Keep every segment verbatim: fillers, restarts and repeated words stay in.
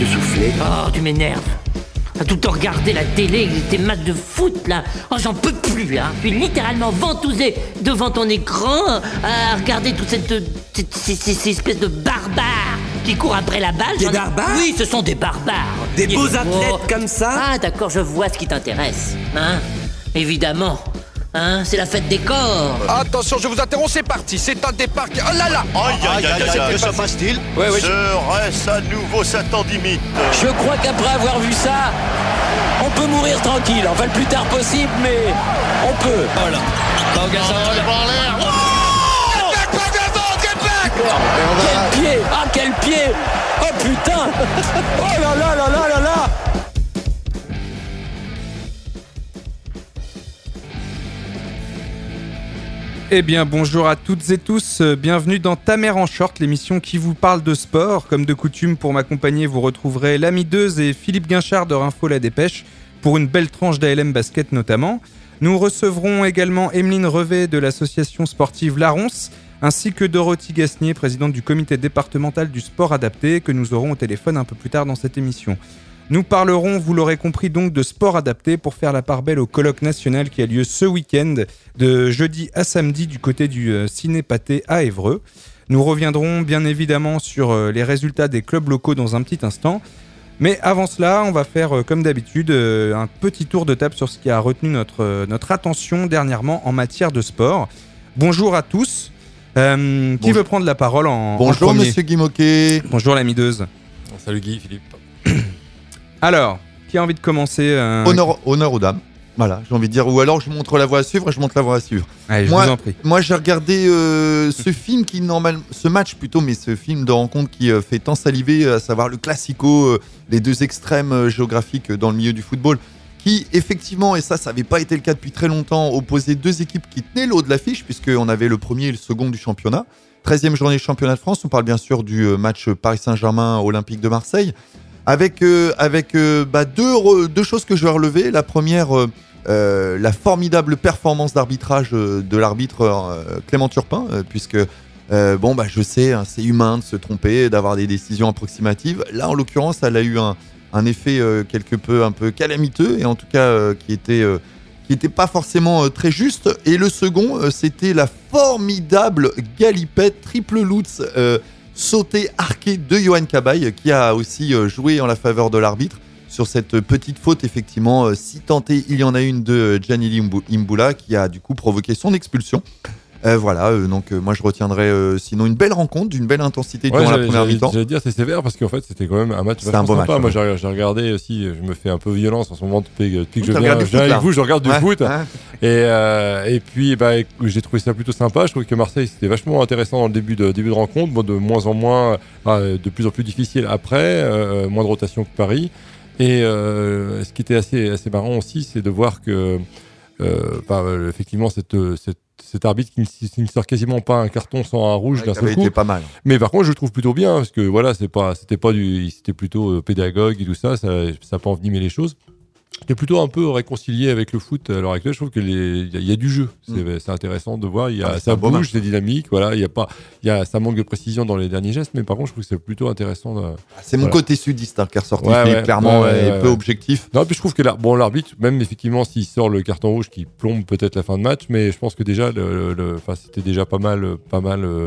de souffler. Oh, tu m'énerves. À tout le temps regarder la télé, tes matchs de foot, là. Oh, j'en peux plus, là. Je suis littéralement ventousé devant ton écran à regarder toute cette... cette ces, ces, ces espèces de barbares qui courent après la balle. Des J'en ai- barbares ? Oui, ce sont des barbares. Des Et- beaux Oh. athlètes comme ça ? Ah, d'accord, je vois ce qui t'intéresse. Hein ? Évidemment. Hein ? C'est la fête des corps. Attention, je vous interromps, c'est parti. C'est un départ. qui- Oh là là. Aïe, aïe, aïe, aïe, aïe, que se passe-t-il ? Ouais, ouais, je- Serait-ce à nouveau Satan d'imite ? Je crois qu'après avoir vu ça, on peut mourir tranquille. Enfin, le plus tard possible, mais on peut. Voilà. Quel pied! Ah, quel pied! Oh putain! Oh là là là là là là! Eh bien, bonjour à toutes et tous, euh, bienvenue dans Ta mère en short, l'émission qui vous parle de sport. Comme de coutume, pour m'accompagner, vous retrouverez l'ami Deuse et Philippe Guinchard de Rinfo La Dépêche, pour une belle tranche d'A L M Basket notamment. Nous recevrons également Emeline Revet de l'association sportive La Ronce, ainsi que Dorothy Gasnier, présidente du comité départemental du sport adapté, que nous aurons au téléphone un peu plus tard dans cette émission. Nous parlerons, vous l'aurez compris, donc de sport adapté pour faire la part belle au colloque national qui a lieu ce week-end, de jeudi à samedi du côté du euh, Ciné Pâté à Évreux. Nous reviendrons bien évidemment sur euh, les résultats des clubs locaux dans un petit instant. Mais avant cela, on va faire euh, comme d'habitude euh, un petit tour de table sur ce qui a retenu notre, euh, notre attention dernièrement en matière de sport. Bonjour à tous. Euh, qui Bonjour. veut prendre la parole en, en Bonjour premier ? Monsieur Guy Moquet. Bonjour l'ami Deuse. Salut Guy, Philippe. Alors, qui a envie de commencer euh, Honneur, honneur aux dames. Voilà, j'ai envie de dire. Ou alors je montre la voie à suivre et je montre la voie à suivre. Allez, je Moi- vous en prie. Moi j'ai regardé euh, ce film qui normal, ce match plutôt, mais ce film de rencontre qui euh, fait tant saliver, à savoir le classico, euh, les deux extrêmes euh, géographiques euh, dans le milieu du football, qui effectivement, et ça, ça n'avait pas été le cas depuis très longtemps, opposait deux équipes qui tenaient le haut de l'affiche, puisqu'on avait le premier et le second du championnat. treizième journée du championnat de France, on parle bien sûr du euh, match Paris Saint-Germain Olympique de Marseille. Avec, euh, avec euh, bah, deux, re- deux choses que je vais relever. La première, euh, euh, la formidable performance d'arbitrage euh, de l'arbitre euh, Clément Turpin, euh, puisque, euh, bon, bah, je sais, hein, c'est humain de se tromper, d'avoir des décisions approximatives. Là, en l'occurrence, elle a eu un, un effet euh, quelque peu, un peu calamiteux, et en tout cas, euh, qui était... euh, qui n'était pas forcément euh, très juste. Et le second, euh, c'était la formidable galipette triple Lutz euh, sauté arqué de Johan Cabaye, qui a aussi euh, joué en la faveur de l'arbitre sur cette petite faute, effectivement, euh, si tenté il y en a une de euh, Gianni Imbu- Imbula, qui a du coup provoqué son expulsion. Euh, voilà, euh, donc euh, moi je retiendrai euh, sinon une belle rencontre, d'une belle intensité Ouais, durant la j'allais- première j'allais- mi-temps. J'allais dire c'est sévère parce qu'en fait c'était quand même un match C'était vachement un beau sympa. match, Moi ouais. j'ai j'ai regardé aussi, je me fais un peu violence en ce moment depuis, depuis que Oui, je t'as viens, regardé je viens le foot, avec là. vous, je regarde du Ouais, foot. hein. Et, euh, et puis bah, éc- j'ai trouvé ça plutôt sympa. Je trouve que Marseille c'était vachement intéressant dans le début de, début de rencontre, bon, de moins en moins, euh, de plus en plus difficile après, euh, moins de rotation que Paris. Et euh, ce qui était assez, assez marrant aussi, c'est de voir que euh, bah, euh, effectivement cette, cette, cet arbitre qui ne, qui ne sort quasiment pas un carton sans un rouge Ouais, d'un ça seul avait coup. été pas mal. Mais par contre, je le trouve plutôt bien parce que voilà, c'est pas, c'était pas du, c'était plutôt euh, pédagogue et tout ça, ça, ça peut envenimer les choses. J'étais plutôt un peu réconcilié avec le foot à l'heure actuelle. Je trouve qu'il y, a- il y a du jeu. C'est, Mm. c'est intéressant de voir. Il y a, Ah, c'est ça un beau bouge, match. c'est dynamique. Voilà, il y a pas, il y a, ça manque de précision dans les derniers gestes, mais par contre, je trouve que c'est plutôt intéressant. De... C'est mon Voilà. côté sudiste hein, qui est ressorti, Ouais, Philippe, ouais, clairement, ouais, ouais, et ouais, peu ouais. objectif. Non, puis je trouve que là, bon, l'arbitre, même effectivement, s'il sort le carton rouge, qui plombe peut-être la fin de match, mais je pense que déjà, le, le, enfin, c'était déjà pas mal, pas mal. euh,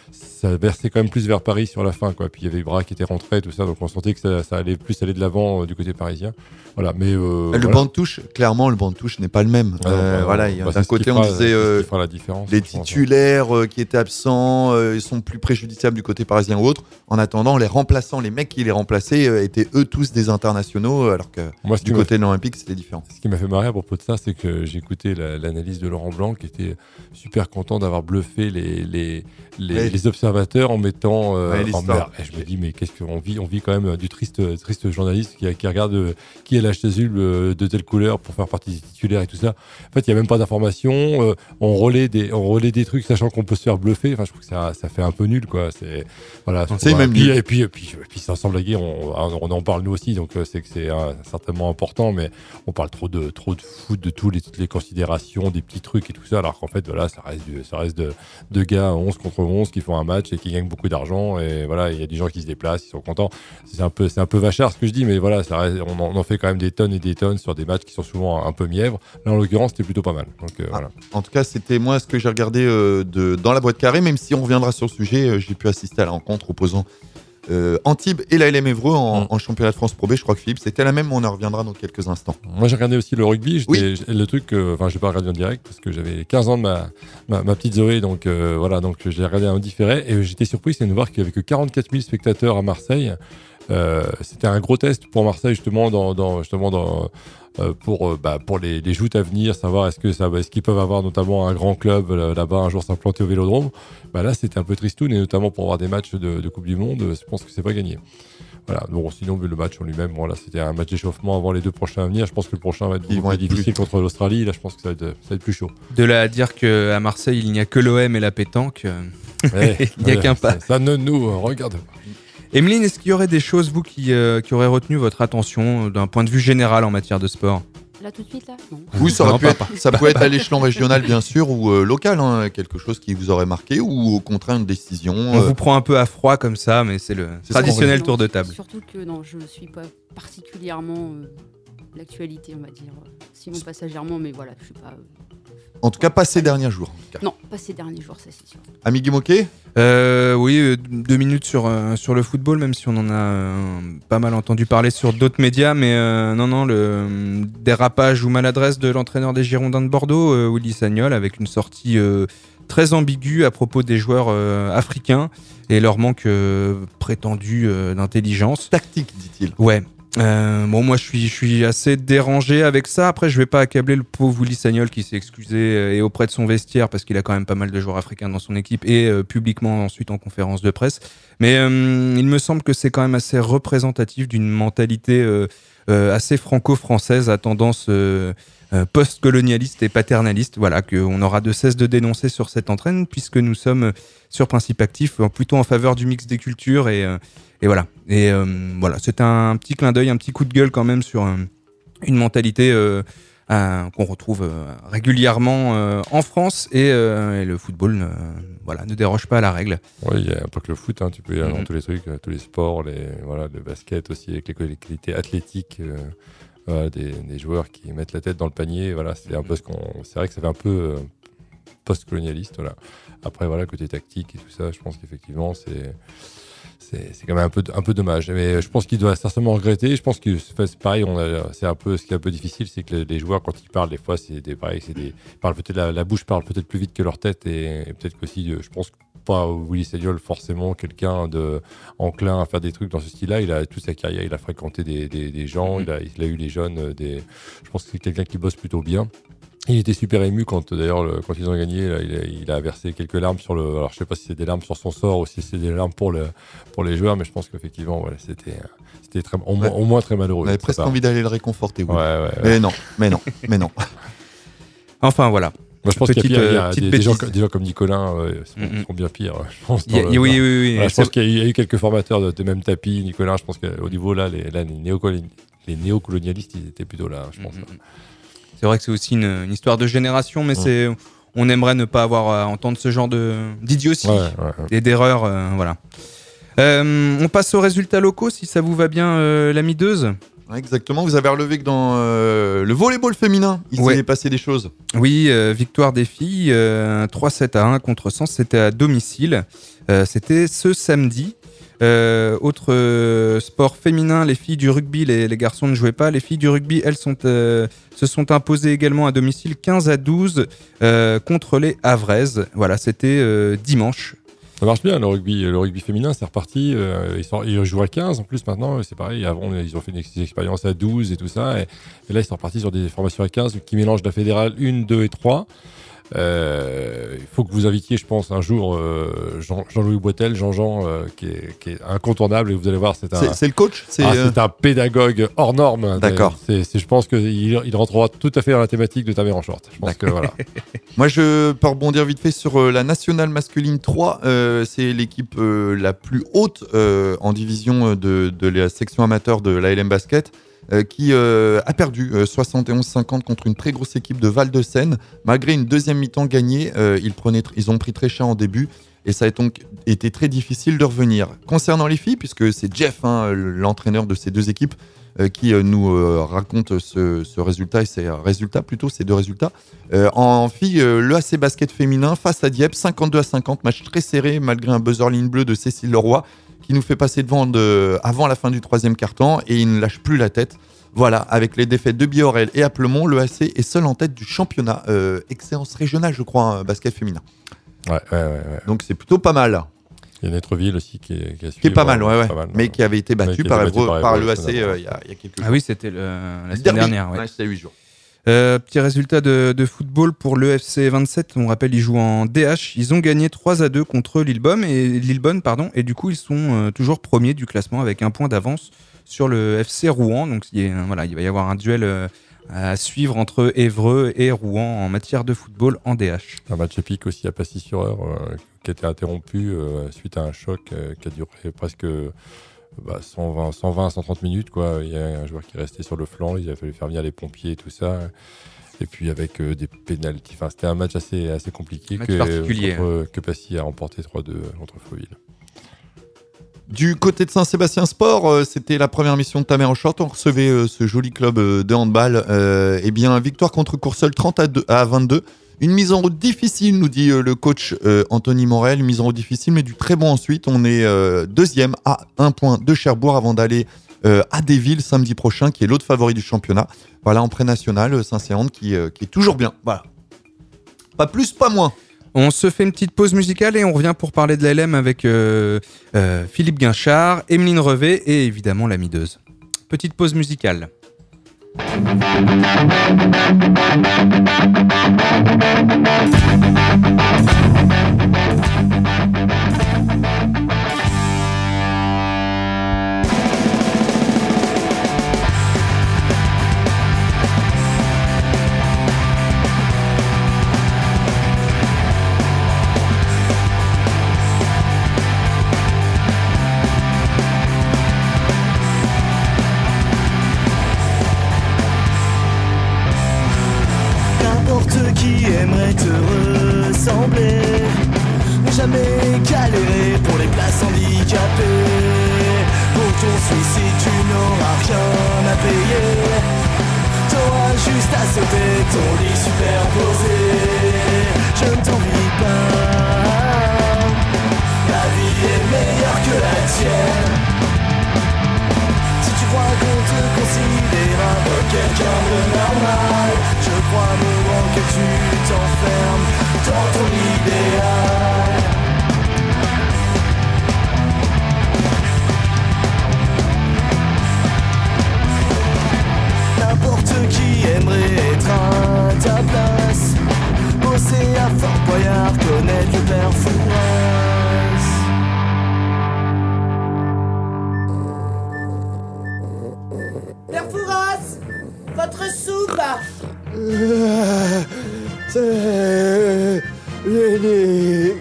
ça versait quand même plus vers Paris sur la fin, quoi. Puis il y avait Ibra qui était rentré, tout ça, donc on sentait que ça, ça allait plus aller de l'avant euh, du côté parisien. Voilà, mais euh, Le voilà. banc de touche, clairement, le banc de touche n'est pas le même. Ah non, Euh, bah, voilà, bah, il y a- bah, d'un c'est ce côté, qui on fera- disait c'est ce euh, qui fera la différence, les je pense, hein. titulaires euh, qui étaient absents euh, ils sont plus préjudiciables du côté parisien ou autre. En attendant, les remplaçants, les mecs qui les remplaçaient euh, étaient eux tous des internationaux, euh, alors que Moi, ce du qui m'a côté de l'Olympique, c'était différent. Ce qui m'a fait marrer à propos de ça, c'est que j'ai écouté la- l'analyse de Laurent Blanc, qui était super content d'avoir bluffé les, les, les, Ouais. les observateurs en mettant euh, Ouais, en l'histoire. mer. Et je me dis, mais qu'est-ce qu'on vit On vit quand même du triste, triste journaliste qui, qui regarde euh, qui est l'H-Azul euh, de telle couleur pour faire partie des titulaires et tout ça. En fait, il n'y a même pas d'informations. euh, on, relaie des, on relaie des trucs sachant qu'on peut se faire bluffer. Enfin, je trouve que ça, ça fait un peu nul, quoi. C'est, voilà, C'est voilà. même Puis- nul. Et puis, et puis, et puis, puis ça semble blaguer, on, on en parle nous aussi, donc c'est que c'est euh, certainement important, mais on parle trop de trop de foot, de tous les, toutes les considérations, des petits trucs et tout ça, alors qu'en fait, voilà, ça reste, du, ça reste de, de gars onze contre onze qui font un match et qui gagnent beaucoup d'argent, et voilà, il y a des gens qui se déplacent, ils sont contents. C'est un peu, c'est un peu vachard ce que je dis, mais voilà, ça reste, on, en, on en fait quand même des tonnes et des tonnes sur des matchs qui sont souvent un peu mièvres. Là, en l'occurrence, c'était plutôt pas mal. Donc, euh, ah, voilà. En tout cas, c'était moi ce que j'ai regardé euh, de, dans la boîte carrée, même si on reviendra sur le sujet, euh, j'ai pu assister à la rencontre opposant euh, Antibes et la L M Évreux en, mmh. en championnat de France Pro B. Je crois que Philippe, c'était la même, mais on en reviendra dans quelques instants. Moi, j'ai regardé aussi le rugby. Oui. Le truc, enfin, euh, je n'ai pas regardé en direct parce que j'avais quinze ans de ma, ma, ma petite Zoé, donc euh, voilà, donc j'ai regardé en différé et j'étais surpris, c'est de voir qu'il n'y avait que quarante-quatre mille spectateurs à Marseille. Euh, c'était un gros test pour Marseille justement dans, dans justement dans euh, pour euh, bah, pour les, les joutes à venir, savoir est-ce que ça est-ce qu'ils peuvent avoir notamment un grand club là, là-bas un jour s'implanter au Vélodrome. Bah là c'était un peu tristoun et notamment pour avoir des matchs de, de Coupe du Monde, je pense que c'est pas gagné. Voilà, bon, sinon le match en lui-même, bon, là, c'était un match d'échauffement avant les deux prochains à venir. Je pense que le prochain va être beaucoup plus difficile contre l'Australie. Là, je pense que ça va, être, ça va être plus chaud. De là à dire qu'à Marseille, il n'y a que l'O M et la pétanque, ouais, il n'y a ouais, qu'un pas. Ça, ça ne nous regarde pas. Emeline, est-ce qu'il y aurait des choses, vous, qui, euh, qui auraient retenu votre attention d'un point de vue général en matière de sport ? Là, tout de suite, là non. Oui, ça, aurait non, pu être, ça peut être à l'échelon régional, bien sûr, ou euh, local, hein, quelque chose qui vous aurait marqué, ou au contraire une décision. On euh... vous prend un peu à froid comme ça, mais c'est le c'est traditionnel ça, tour de table. Surtout que non, je ne suis pas particulièrement euh, l'actualité, on va dire. Sinon passagèrement, mais voilà, je suis pas... Euh... En tout cas, pas ces derniers jours. Non, pas ces derniers jours, ça c'est sûr. Ami Guimoquet ? euh, Oui, euh, deux minutes sur, euh, sur le football, même si on en a euh, pas mal entendu parler sur d'autres médias. Mais euh, non, non, le euh, dérapage ou maladresse de l'entraîneur des Girondins de Bordeaux, euh, Willy Sagnol, avec une sortie euh, très ambiguë à propos des joueurs euh, africains et leur manque euh, prétendu euh, d'intelligence. Tactique, dit-il. Ouais. Euh, bon, moi je suis, je suis assez dérangé avec ça. Après, je vais pas accabler le pauvre Willy Sagnol qui s'est excusé euh, et auprès de son vestiaire parce qu'il a quand même pas mal de joueurs africains dans son équipe et euh, publiquement ensuite en conférence de presse. Mais euh, il me semble que c'est quand même assez représentatif d'une mentalité euh, euh, assez franco-française à tendance euh, euh, post-colonialiste et paternaliste. Voilà, qu'on aura de cesse de dénoncer sur cette entraîne puisque nous sommes sur principe actif plutôt en faveur du mix des cultures et euh, Et voilà. Et euh, voilà, c'est un petit clin d'œil, un petit coup de gueule quand même sur euh, une mentalité euh, euh, qu'on retrouve euh, régulièrement euh, en France et, euh, et le football ne, voilà, ne déroge pas à la règle. Oui, il n'y a pas que le foot, hein, tu peux y aller mm-hmm. dans tous les trucs, tous les sports, les, voilà, le basket aussi avec les qualités athlétiques, euh, voilà, des, des joueurs qui mettent la tête dans le panier. Voilà, c'est un peu ce qu'on, c'est vrai que ça fait un peu euh, post-colonialiste. Voilà. Après, voilà, côté tactique et tout ça, je pense qu'effectivement, c'est C'est, c'est quand même un peu, un peu dommage. Mais je pense qu'il doit certainement regretter. Je pense que c'est pareil, on a, c'est un peu, ce qui est un peu difficile, c'est que les, les joueurs, quand ils parlent, des fois, c'est des, pareil, c'est des, ils parlent peut-être, la, la bouche parle peut-être plus vite que leur tête et, et peut-être qu'aussi, je pense pas Willy Sagnol, forcément, quelqu'un de, enclin à faire des trucs dans ce style-là. Il a toute sa carrière, il a fréquenté des, des, des gens, il a, il a eu les jeunes, des, je pense que c'est quelqu'un qui bosse plutôt bien. Il était super ému quand d'ailleurs le, quand ils ont gagné, là, il, a, il a versé quelques larmes sur le. Alors je sais pas si c'est des larmes sur son sort ou si c'est des larmes pour le pour les joueurs, mais je pense qu'effectivement voilà, c'était c'était très au, ouais. moins, au moins très malheureux. On avait presque envie d'aller le réconforter. Oui. Ouais, ouais, ouais. Mais non, mais non, mais non. Enfin voilà. Moi, je pense petite, qu'il y a, pire, il y a des, des, gens, des gens comme Nicolin euh, sont, mm-hmm. sont bien pires. Je pense. Yeah, le, oui, oui, oui. Voilà, je pense qu'il y a, eu, il y a eu quelques formateurs de, de même tapis. Nicolin, je pense qu'au niveau là, les, là, les, néocoloni- les néocolonialistes, ils étaient plutôt là, je pense. Mm-hmm. C'est vrai que c'est aussi une, une histoire de génération, mais ouais. c'est, on aimerait ne pas avoir à entendre ce genre de, d'idiotie ouais, ouais, ouais. et d'erreurs. Euh, voilà. Euh, on passe aux résultats locaux, si ça vous va bien, euh, la Mideuse. Exactement, vous avez relevé que dans euh, le volleyball féminin, il ouais. s'est passé des choses. Oui, euh, victoire des filles, euh, trois sept à un contre Sens, c'était à domicile. Euh, c'était ce samedi. Euh, autre euh, sport féminin, les filles du rugby, les, les garçons ne jouaient pas. Les filles du rugby, elles sont, euh, se sont imposées également à domicile quinze à douze euh, contre les Havraises. Voilà, c'était euh, dimanche. Ça marche bien le rugby, le rugby féminin, c'est reparti. Euh, ils, sont, ils jouent à quinze en plus maintenant, c'est pareil. Avant, ils ont fait des expériences à douze et tout ça. Et, et là, ils sont repartis sur des formations à quinze qui mélangent la fédérale un, deux et trois. Euh, il faut que vous invitiez, je pense, un jour euh, Jean, Jean-Louis Boitel, Jean-Jean, euh, qui, est, qui est incontournable, et vous allez voir, c'est un, C'est, c'est le coach c'est, ah, euh... c'est un pédagogue hors norme. D'accord. C'est, c'est, je pense qu'il il rentrera tout à fait dans la thématique de Ta mère en short. Je pense que, voilà. Moi, je peux rebondir vite fait sur euh, la nationale masculine trois. Euh, c'est l'équipe euh, la plus haute euh, en division de, de la section amateur de l'A L M Basket. Euh, qui euh, a perdu euh, soixante et onze cinquante contre une très grosse équipe de Val-de-Seine. Malgré une deuxième mi-temps gagnée, euh, ils, prenaient tr- ils ont pris très cher en début et ça a donc été très difficile de revenir. Concernant les filles, puisque c'est Jeff, hein, l'entraîneur de ces deux équipes, euh, qui euh, nous euh, raconte ce, ce résultat et ces résultats, plutôt ces deux résultats. Euh, en filles, euh, le A C Basket féminin face à Dieppe, cinquante-deux à cinquante, match très serré malgré un buzzer ligne bleue de Cécile Leroy, qui nous fait passer devant de, avant la fin du troisième quart-temps et il ne lâche plus la tête. Voilà, avec les défaites de Biorel et Applemont, le A C est seul en tête du championnat. Euh, excellence régionale, je crois, hein, basket féminin. Ouais, ouais, ouais, ouais. Donc c'est plutôt pas mal. Il y a Netreville aussi qui est, qui a suivi, qui est pas mal, ouais, ouais. Pas mal, mais qui avait été battu ouais, par, battu par, par le A C euh, il y, a, il y a quelques jours. Ah oui, c'était le, la semaine Derby. dernière. Ouais. Ouais, c'était huit jours. Euh, petit résultat de, de football pour l'E F C vingt-sept. On rappelle, ils jouent en D H. Ils ont gagné trois à deux contre Lillebonne et, Lillebonne, pardon, et du coup, ils sont euh, toujours premiers du classement avec un point d'avance sur le F C Rouen. Donc, il, y a, voilà, il va y avoir un duel euh, à suivre entre Évreux et Rouen en matière de football en D H. Un match épique aussi à Passy-sur-Eure euh, qui a été interrompu euh, suite à un choc euh, qui a duré presque bah, cent vingt, cent vingt, cent trente minutes. Quoi. Il y a un joueur qui est resté sur le flanc, il a fallu faire venir les pompiers et tout ça. Et puis avec euh, des pénaltys. Enfin, c'était un match assez, assez compliqué match que, particulier, contre, hein. que Passy a remporté trois deux contre Fauville. Du côté de Saint-Sébastien Sport, euh, c'était la première mission de Ta mère en short. On recevait euh, ce joli club euh, de handball. Euh, eh bien, victoire contre Courseulles trente à vingt-deux. Une mise en route difficile, nous dit euh, le coach euh, Anthony Morel. Une mise en route difficile, mais du très bon ensuite. On est euh, deuxième à un point de Cherbourg avant d'aller euh, à Desvilles samedi prochain, qui est l'autre favori du championnat. Voilà, en pré-national, Saint-Séande qui, euh, qui est toujours bien. Voilà. Pas plus, pas moins. On se fait une petite pause musicale et on revient pour parler de l'A L M avec euh, euh, Philippe Guinchard, Emeline Revet et évidemment la Mideuse. Petite pause musicale. Qui aimerait te ressembler, mais jamais galérer pour les places handicapées. Pour ton suicide tu n'auras rien à payer, t'auras juste à sauter ton lit superposé. Je ne t'envie pas, la vie est meilleure que la tienne. Si tu crois qu'on te considère comme quelqu'un de normal, je crois mon grand que tu t'enfermes dans ton idéal. N'importe qui aimerait être à ta place, bosser à Fort Boyard, connaître le père Fouras. Père Fouras, votre soupe. Euh, c'est l'aîné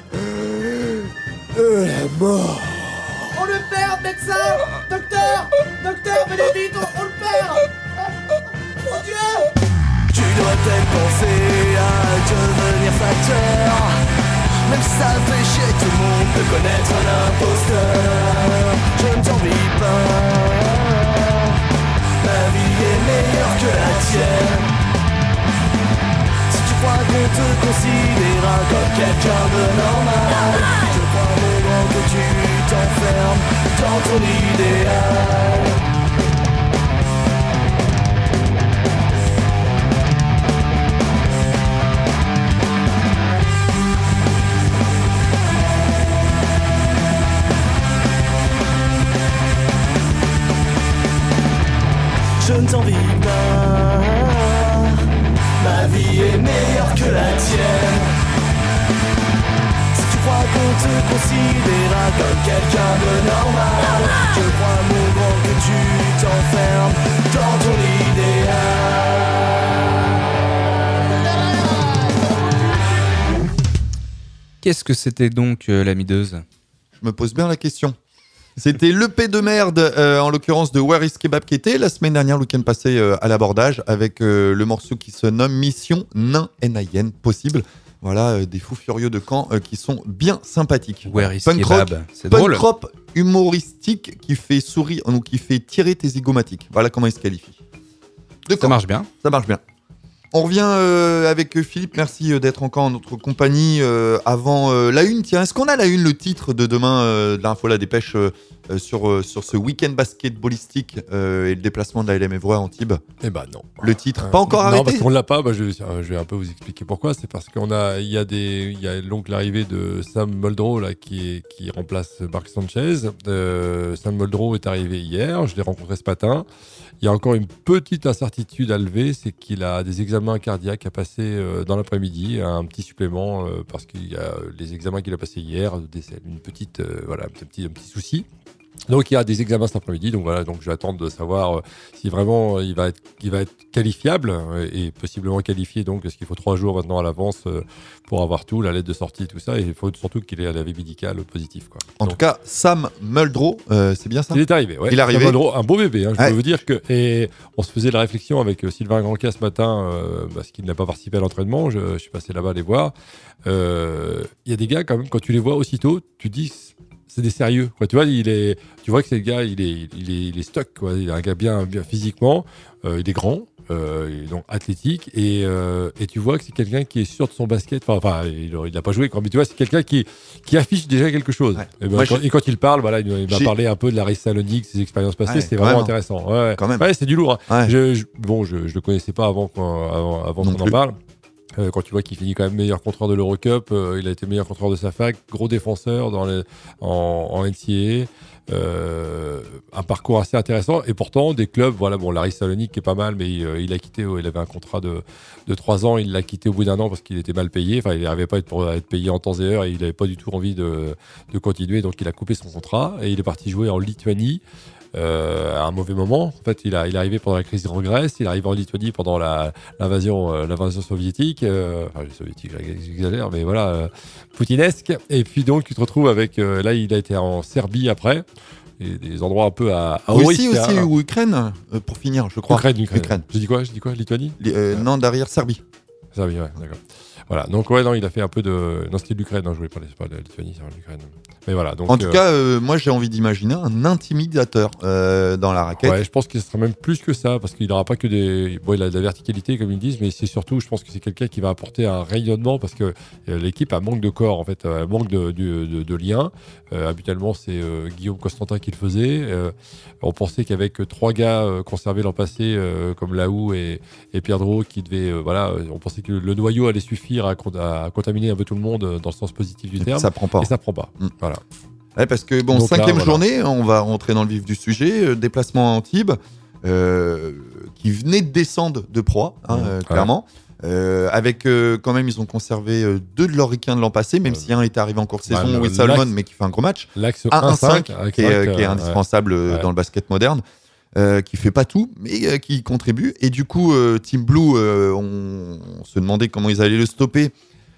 de la mort. On le perd, médecin. Docteur, docteur, venez vite, on, on le perd. Mon Dieu. Tu dois peut-être penser à devenir facteur, même si ça fait chier tout le monde de connaître un imposteur. Je ne t'envie pas, ma vie est meilleure que la tienne. Si tu crois qu'on te considérera comme quelqu'un de normal, je crois mon grand que tu t'enfermes dans ton idéal. Je ne t'envie pas, ma ma vie est meilleure que la tienne. Si tu crois qu'on te considérera comme quelqu'un de normal, je crois mon grand que tu t'enfermes dans ton idéal. Qu'est-ce que c'était donc euh, la mideuse ? Je me pose bien la question. C'était l'E P de merde, euh, en l'occurrence de Where is Kebab qui était la semaine dernière, le week-end passé euh, à l'abordage, avec euh, le morceau qui se nomme Mission Nain N I N possible. Voilà, euh, des fous furieux de Caen euh, qui sont bien sympathiques. Where is Punk Kebab rock, C'est punk drôle. rock humoristique qui fait sourire, ou qui fait tirer tes zygomatiques. Voilà comment il se qualifie. De Ça Caen. marche bien. Ça marche bien. On revient euh, avec Philippe, merci euh, d'être encore en notre compagnie euh, avant euh, la une. Tiens, est-ce qu'on a la une, le titre de demain euh, de l'info La Dépêche euh, euh, sur, euh, sur ce week-end basketballistique euh, et le déplacement de la L M Évreux à Antibes ? Eh ben non. Le titre, Euh, pas encore Non, arrêté parce qu'on l'a pas. Bah, je, je vais un peu vous expliquer pourquoi. C'est parce qu'on a, il y a des, il y a donc l'arrivée de Sam Muldrow là qui est, qui remplace Mark Sanchez. Euh, Sam Muldrow est arrivé hier. Je l'ai rencontré ce matin. Il y a encore une petite incertitude à lever, c'est qu'il a des examens cardiaques à passer euh, dans l'après-midi, un petit supplément euh, parce qu'il y a les examens qu'il a passés hier, décèlent une petite, euh, voilà, un petit, un petit souci. Donc il y a des examens cet après-midi, donc voilà, donc je vais attendre de savoir euh, si vraiment euh, il va être, il va être qualifiable euh, et possiblement qualifié. Donc parce qu'il faut trois jours maintenant à l'avance euh, pour avoir tout, la lettre de sortie, tout ça, et il faut surtout qu'il ait un avis médical positif, quoi. En donc, tout cas, Sam Muldrow, euh, c'est bien ça ? il est arrivé, ouais. Il est arrivé. Sam Muldrow, un beau bébé, hein, je Ouais. peux vous dire que. Et on se faisait la réflexion avec euh, Sylvain Grandcas ce matin, euh, parce qu'il n'a pas participé à l'entraînement. Je, je suis passé là-bas les voir. Euh, Il y a des gars quand même, quand tu les vois aussitôt, tu dis. C'est des sérieux, quoi. Tu vois, il est, tu vois que c'est le gars, il est, il est, il est stock, quoi. Il est un gars bien, bien physiquement. Euh, il est grand, euh, il est donc athlétique, et, euh, et tu vois que c'est quelqu'un qui est sûr de son basket. Enfin, enfin il n'a pas joué, quoi. Mais tu vois, c'est quelqu'un qui, qui affiche déjà quelque chose. Ouais. Et, ben, Moi, quand, j'ai- et quand il parle, voilà, il, il m'a j'ai- parlé un peu de la Race Salonique, ses expériences passées. Ouais, C'était quand vraiment même. intéressant. Ouais, ouais. Quand même. Ouais, c'est du lourd. Hein. Ouais. Je, je- bon, je, je le connaissais pas avant qu'on, avant, avant Non qu'on en plus. parle. Euh, quand tu vois qu'il finit quand même meilleur contreur de l'Eurocup, euh, il a été meilleur contreur de sa fac, gros défenseur dans les, en, en N C A A, euh, un parcours assez intéressant. Et pourtant, des clubs, voilà, bon, l'Aris Salonique qui est pas mal, mais il, il a quitté, il avait un contrat de, de trois ans, il l'a quitté au bout d'un an parce qu'il était mal payé. Enfin, il n'arrivait pas à être, pour être payé en temps et heure et il n'avait pas du tout envie de, de continuer. Donc, il a coupé son contrat et il est parti jouer en Lituanie. Euh, à un mauvais moment. En fait, il, a, il est arrivé pendant la crise de Grèce, il est arrivé en Lituanie pendant la, l'invasion, euh, l'invasion soviétique, euh, enfin les soviétiques, j'exagère, mais voilà, euh, poutinesque. Et puis donc, tu te retrouves avec, euh, là, il a été en Serbie après, et des endroits un peu à, à haut Russie risque, aussi, hein. ou Ukraine, euh, pour finir, je crois. Ukraine, Ukraine. Ukraine. Je dis quoi, je dis quoi, Lituanie Li- euh, Non, derrière Serbie. Serbie, ouais, d'accord. Voilà, donc ouais, non, il a fait un peu de. Non, c'était l'Ukraine, non, je voulais parler, c'est pas de la Lituanie, c'est l'Ukraine. Mais voilà, donc. En tout euh, cas, euh, moi j'ai envie d'imaginer un intimidateur euh, dans la raquette. Ouais, je pense qu'il sera même plus que ça, parce qu'il n'aura pas que des. Bon, il a de la verticalité, comme ils disent, mais c'est surtout, je pense que c'est quelqu'un qui va apporter un rayonnement, parce que euh, l'équipe a manque de corps, en fait, euh, manque de, de, de, de liens. Euh, habituellement, c'est euh, Guillaume Costantin qui le faisait. Euh, on pensait qu'avec euh, trois gars euh, conservés l'an passé, euh, comme Laou et, et Pierre Drault, qui devaient. Euh, voilà, euh, on pensait que le noyau allait suffire à, con- à contaminer un peu tout le monde euh, dans le sens positif du Et puis, terme. ça prend pas. Et ça prend pas. Mm. Voilà. Ouais, parce que bon, Donc là, cinquième voilà. journée, on va rentrer dans le vif du sujet. euh, déplacement à Antibes, euh, qui venait de descendre de proie, hein, Mmh, euh, ouais. clairement. Euh, avec euh, quand même, ils ont conservé euh, deux de leurs ricains de l'an passé, même Ouais. si un était arrivé en cours de Bah, saison, le- Will Salomon, l'axe- mais qui fait un gros match. L'axe un un un cinq, cinq, qui, est, qui est indispensable euh, ouais. dans le basket moderne. Euh, qui fait pas tout, mais euh, qui contribue. Et du coup, euh, Team Blue, euh, on, on se demandait comment ils allaient le stopper.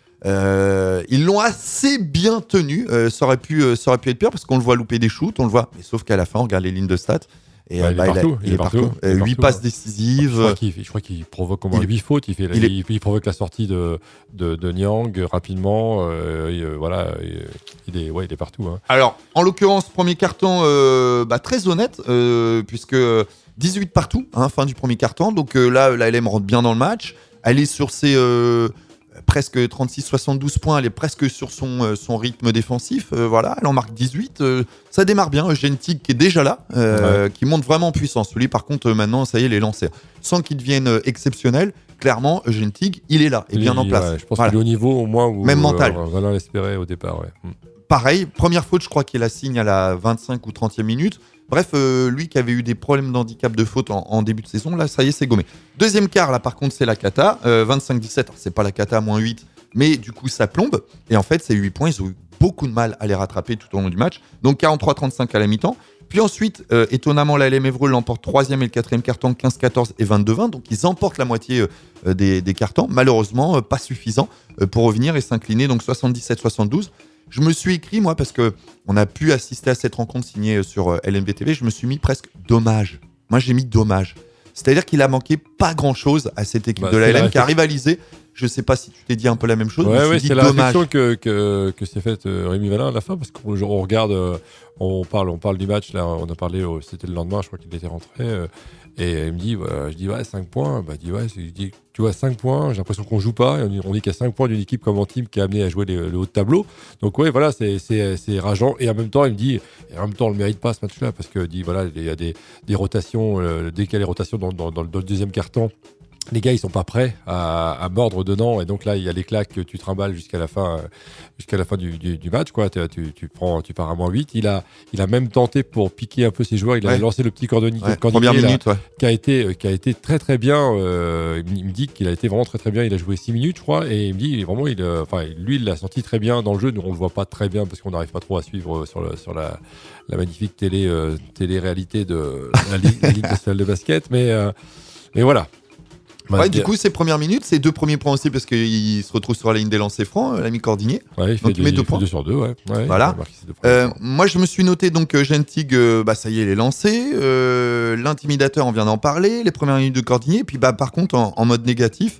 Euh, ils l'ont assez bien tenu. Euh, ça, aurait pu, euh, ça aurait pu être pire parce qu'on le voit louper des shoots, on le voit. Mais sauf qu'à la fin, on regarde les lignes de stats. Et Bah, euh, il, bah, est il a- partout, il est partout. il est huit partout, passes ouais. décisives. Je crois qu'il, je crois qu'il provoque au moins Il- huit fautes. Il, fait, il- il, il provoque la sortie de, de, de Niang rapidement. Euh, et, euh, voilà, et, il, est, ouais, il est partout. Hein. Alors, en l'occurrence, premier carton euh, bah, très honnête, euh, puisque dix-huit partout, hein, fin du premier carton. Donc euh, là, la L M rentre bien dans le match. Elle est sur ses euh, presque trente-six soixante-douze points. Elle est presque sur son, euh, son rythme défensif. Euh, voilà, elle en marque dix-huit. Euh, ça démarre bien. Gentic qui est déjà là, euh, qui monte vraiment en puissance. Lui, par contre, euh, maintenant, ça y est, il est lancé. Sans qu'il devienne euh, exceptionnel, clairement, Gentic, il est là et bien Il- en place. ouais, je pense Voilà. qu'il est au niveau au moins où Même mental. euh, Roland l'espérait au départ. Ouais. Mm. pareil, première faute, je crois qu'il la signe à la vingt-cinq ou trentième minute. Bref, euh, lui qui avait eu des problèmes d'handicap de faute en, en début de saison, là, ça y est, c'est gommé. Deuxième quart, là, par contre, c'est la cata. Euh, vingt-cinq dix-sept, alors, c'est pas la cata, moins huit, mais du coup, ça plombe. Et en fait, ces huit points, ils ont eu beaucoup de mal à les rattraper tout au long du match. Donc, quarante-trois trente-cinq à la mi-temps. Puis ensuite, euh, étonnamment, la L M Évreux l'emporte troisième et le quatrième quart-temps, quinze quatorze et vingt-deux vingt. Donc, ils emportent la moitié euh, des, des quart-temps. Malheureusement, euh, pas suffisant euh, pour revenir et s'incliner. Donc, soixante-dix-sept soixante-douze. Je me suis écrit, moi, parce qu'on a pu assister à cette rencontre signée sur euh, L M V T V, je me suis mis presque dommage. Moi, j'ai mis dommage. C'est-à-dire qu'il a manqué pas grand-chose à cette équipe bah, de la L M la qui a rivalisé. Je sais pas si tu t'es dit un peu la même chose. Ouais, je me ouais, suis c'est dit la dommage. réflexion que, que, que s'est faite euh, Rémi Valin à la fin, parce qu'on on regarde, euh, on, parle, on parle du match, là, on a parlé, euh, c'était le lendemain, je crois qu'il était rentré, euh, et il me dit, voilà, je dis, ouais, cinq points, bah, il dit, ouais, je dis, tu vois, cinq points, j'ai l'impression qu'on joue pas, et on dit, on dit qu'il y a cinq points d'une équipe comme Antibes qui est amenée à jouer les, le haut de tableau, donc ouais, voilà, c'est, c'est, c'est rageant, et en même temps, il me dit, et en même temps, on le mérite pas ce match-là, parce que, dit, voilà, il y a des, des rotations, euh, dès qu'il y a les rotations dans, dans, dans, dans le deuxième quart-temps, les gars, ils sont pas prêts à, à mordre dedans, et donc là, il y a les claques que tu trimbales jusqu'à la fin, jusqu'à la fin du, du, du match, quoi. Tu, tu, tu prends, tu pars à moins huit. Il a, il a même tenté pour piquer un peu ses joueurs. Il a ouais. lancé le petit cordonnier, ouais, cordonnier première là, minute, ouais. qui a été, qui a été très très bien. Euh, il me dit qu'il a été vraiment très très bien. Il a joué six minutes, je crois, et il me dit, il est vraiment, il, euh, enfin, lui, il l'a senti très bien dans le jeu. Nous, on le voit pas très bien parce qu'on n'arrive pas trop à suivre sur le, sur la, la magnifique télé, euh, télé-réalité de la Ligue, la Ligue nationale de basket, mais, euh, mais voilà. Ouais, ouais, du coup, ses premières minutes, ses deux premiers points aussi, parce qu'il se retrouve sur la ligne des lancers francs, l'ami Cordinier. Ouais, il fait, donc, deux, il met il deux fait points. deux sur deux, ouais. ouais voilà. Euh, moi, je me suis noté, donc, euh, Gentig, euh, bah, ça y est, il est lancé. Euh, l'intimidateur, on vient d'en parler. Les premières minutes de Cordinier. Puis, bah, par contre, en, en mode négatif,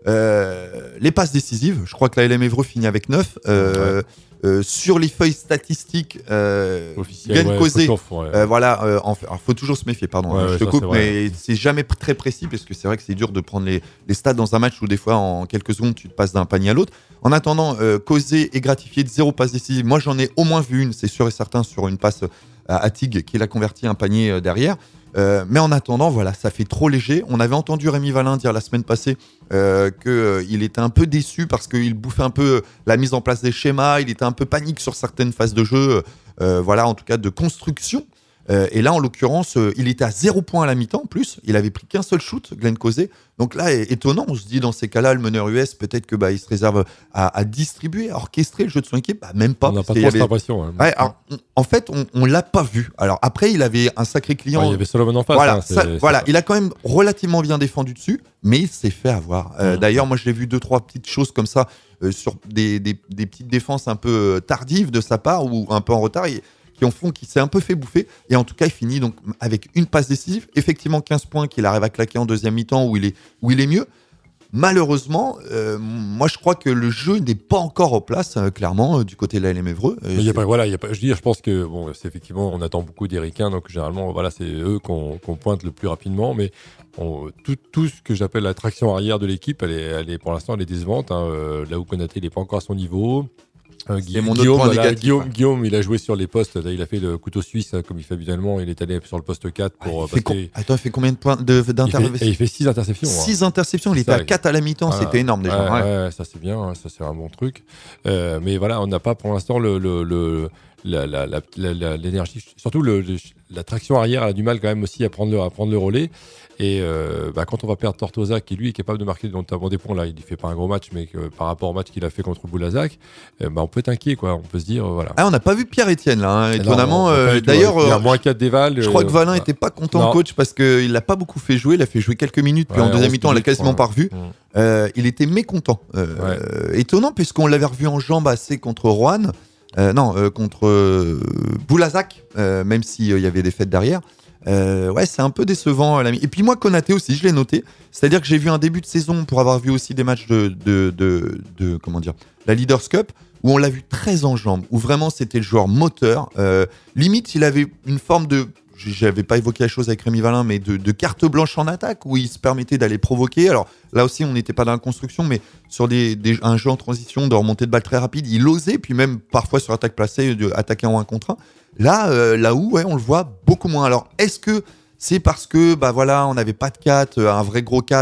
euh, les passes décisives. Je crois que la L M Évreux finit avec neuf. Euh, ouais. Euh, sur les feuilles statistiques, euh, Glenn ouais, Causé, ouais. euh, voilà, euh, en fait, alors faut toujours se méfier, pardon, ouais, hein, ouais, je te ça, coupe, c'est mais c'est jamais très précis parce que c'est vrai que c'est dur de prendre les, les stats dans un match où des fois en quelques secondes tu te passes d'un panier à l'autre. En attendant, euh, Causé est gratifié de zéro passe décisive. Moi j'en ai au moins vu une, c'est sûr et certain, sur une passe à, à Tig qui l'a converti un panier euh, derrière. Euh, mais en attendant, voilà, ça fait trop léger. On avait entendu Rémi Valin dire la semaine passée euh, qu'il euh, était un peu déçu parce qu'il bouffait un peu la mise en place des schémas, il était un peu panique sur certaines phases de jeu, euh, voilà, en tout cas de construction. Euh, et là, en l'occurrence, euh, il était à zéro point à la mi-temps en plus. Il avait pris qu'un seul shoot, Glenn Causé. Donc là, étonnant, on se dit dans ces cas-là, le meneur U S, peut-être que bah, il se réserve à, à distribuer, à orchestrer le jeu de son équipe. Bah, même pas. On n'a pas trop avait... cette impression. Hein. Ouais, alors, on, en fait, on ne l'a pas vu. Alors après, il avait un sacré client. Ouais, il y avait Solomon en face. Voilà, hein, c'est, ça, c'est voilà ça. Il a quand même relativement bien défendu dessus, mais il s'est fait avoir. Euh, mmh. D'ailleurs, moi, je l'ai vu deux, trois petites choses comme ça euh, sur des, des, des petites défenses un peu tardives de sa part ou un peu en retard. Et, qui en font, qui s'est un peu fait bouffer. Et en tout cas, il finit donc avec une passe décisive. Effectivement, quinze points qu'il arrive à claquer en deuxième mi-temps où il est, où il est mieux. Malheureusement, euh, moi, je crois que le jeu n'est pas encore en place, euh, clairement, euh, du côté de la L M Évreux. Euh, il y a pas, voilà, il y a pas, je, dis, je pense que, bon, c'est effectivement, on attend beaucoup d'Éricains, donc généralement, voilà, c'est eux qu'on, qu'on pointe le plus rapidement. Mais on, tout, tout ce que j'appelle la traction arrière de l'équipe, elle est, elle est, pour l'instant, elle est décevante. Hein. Euh, là où Konaté n'est pas encore à son niveau. Euh, Guillaume, mon Guillaume, voilà, négatif, Guillaume, ouais. Guillaume, il a joué sur les postes. Là, il a fait le couteau suisse comme il fait habituellement. Il est allé sur le poste quatre pour. Ah, il fait com- Attends, il fait combien de points de, d'interceptions? Il fait six interceptions. six interceptions. Il était à quatre à la mi-temps. Voilà. C'était énorme déjà. Ouais, ouais. Ouais, ça c'est bien. Ça c'est un bon truc. Euh, mais voilà, on n'a pas pour l'instant le, le, le la, la, la, la, l'énergie. Surtout le, le, la traction arrière a du mal quand même aussi à prendre le, à prendre le relais. Et euh, bah, quand on va perdre Tortosa, qui lui est capable de marquer notamment des points, là il ne fait pas un gros match, mais que, par rapport au match qu'il a fait contre Boulazac, euh, bah, on peut être inquiet, quoi. On peut se dire, euh, voilà. Ah, on n'a pas vu Pierre-Etienne là, hein, étonnamment. Non, non, euh, d'ailleurs, il y a euh, moins quatre d'Eval. Je crois que Valin n'était pas content, non. coach, parce qu'il l'a pas beaucoup fait jouer. Il a fait jouer quelques minutes, puis ouais, en deuxième mi-temps, on l'a quasiment ouais. pas revu. Mmh. Euh, il était mécontent. Euh, ouais. Étonnant, puisqu'on l'avait revu en jambes assez contre Roanne. Euh, non, euh, contre euh, Boulazac, euh, même s'il euh, y avait des fêtes derrière. Euh, ouais, c'est un peu décevant. Et puis moi, Konaté aussi, je l'ai noté. C'est-à-dire que j'ai vu un début de saison, pour avoir vu aussi des matchs de, de, de, de comment dire, la Leaders Cup, où on l'a vu très en jambes, où vraiment c'était le joueur moteur. Euh, limite, il avait une forme de... J'avais pas évoqué la chose avec Rémi Valin, mais de, de carte blanche en attaque, où il se permettait d'aller provoquer. Alors là aussi, on n'était pas dans la construction, mais sur des, des, un jeu en transition, de remontée de balle très rapide, il osait, puis même parfois sur attaque placée, de, attaquer en un contre un. Là, euh, là où ouais, on le voit beaucoup moins. Alors, est-ce que c'est parce que bah voilà, on n'avait pas de quatre, un vrai gros quatre,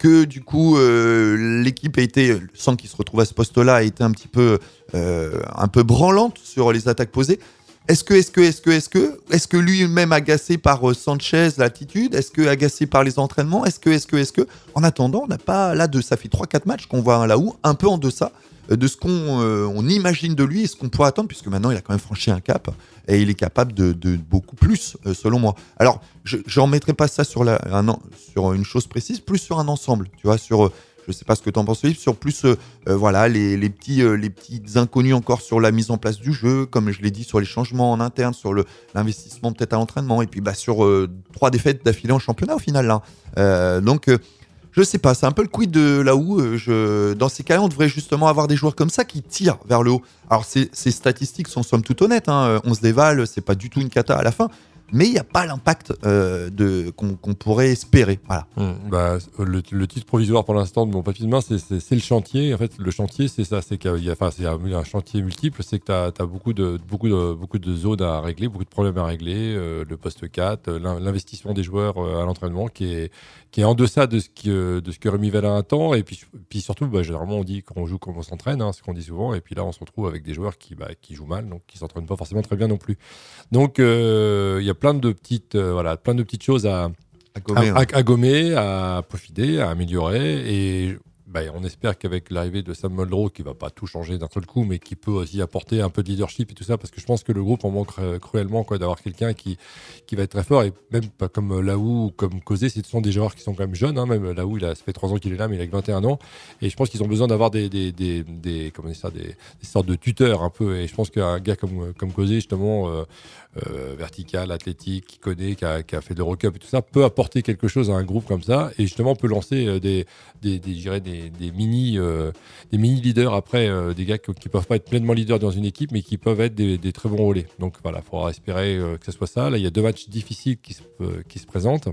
que du coup euh, l'équipe a été, sans qu'il se retrouve à ce poste-là, a été un petit peu, euh, un peu branlante sur les attaques posées. Est-ce que, est-ce que, est-ce que, est-ce que, est-ce que lui-même agacé par euh, Sanchez, l'attitude, est-ce que agacé par les entraînements, est-ce que, est-ce que, est-ce que, en attendant, on n'a pas là de, ça fait trois quatre matchs qu'on voit un Laou un peu en deçà de ce qu'on euh, on imagine de lui et ce qu'on pourrait attendre, puisque maintenant il a quand même franchi un cap et il est capable de, de beaucoup plus, euh, selon moi. Alors, je n'en mettrai pas ça sur, la, un, sur une chose précise, plus sur un ensemble, tu vois, sur, euh, je sais pas ce que tu en penses, Philippe, sur plus, euh, euh, voilà, les, les, petits, euh, les petites inconnus encore sur la mise en place du jeu, comme je l'ai dit, sur les changements en interne, sur le, l'investissement peut-être à l'entraînement, et puis bah, sur euh, trois défaites d'affilée en championnat au final. Là. Euh, donc, euh, je sais pas, c'est un peu le quid de là où, euh, je... dans ces cas-là, on devrait justement avoir des joueurs comme ça qui tirent vers le haut. Alors, ces, ces statistiques sont somme toute honnêtes, hein. On se dévale, c'est pas du tout une cata à la fin. Mais il n'y a pas l'impact euh, de, qu'on, qu'on pourrait espérer. Voilà. Mmh, bah, le, le titre provisoire pour l'instant de mon papier de main, c'est, c'est, c'est le chantier. En fait, le chantier, c'est ça. C'est qu'il y a, enfin, c'est un, un chantier multiple. C'est que tu as beaucoup de, beaucoup, de, beaucoup de zones à régler, beaucoup de problèmes à régler. Euh, le poste quatre, l'investissement des joueurs euh, à l'entraînement qui est, qui est en deçà de ce, qui, de ce que Rémi Valin attend. Et puis, puis surtout, bah, généralement, on dit qu'on joue comme on s'entraîne, hein, c'est ce qu'on dit souvent. Et puis là, on se retrouve avec des joueurs qui, bah, qui jouent mal, donc qui ne s'entraînent pas forcément très bien non plus. Donc, il euh, y a plein de petites, euh, voilà, plein de petites choses à, à, gommer, à, hein. à, à gommer, à peaufiner, à améliorer. Et bah, on espère qu'avec l'arrivée de Sam Muldrow, qui ne va pas tout changer d'un seul coup, mais qui peut aussi apporter un peu de leadership et tout ça, parce que je pense que le groupe en manque cruellement, quoi, d'avoir quelqu'un qui, qui va être très fort. Et même pas comme Laou ou comme Causé, ce sont des joueurs qui sont quand même jeunes. Hein, même Laou, il a, ça fait trois ans qu'il est là, mais il a que vingt et un ans. Et je pense qu'ils ont besoin d'avoir des, des, des, des, comment ça, des, des sortes de tuteurs un peu. Et je pense qu'un gars comme, comme Causé, justement, euh, euh, vertical, athlétique, qui connaît, qui a, qui a fait de l'Eurocup et tout ça, peut apporter quelque chose à un groupe comme ça. Et justement, peut lancer euh, des, des, des, je dirais des, des mini, euh, des mini leaders après, euh, des gars qui, qui peuvent pas être pleinement leaders dans une équipe, mais qui peuvent être des, des très bons relais. Donc voilà, il faudra espérer euh, que ce soit ça. Là, il y a deux matchs difficiles qui se, euh, qui se présentent.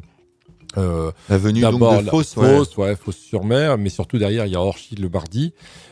Euh, la venue donc de Fos, Fos, ouais. ouais, Fos-sur-Mer, mais surtout derrière, il y a Orchi le mardi.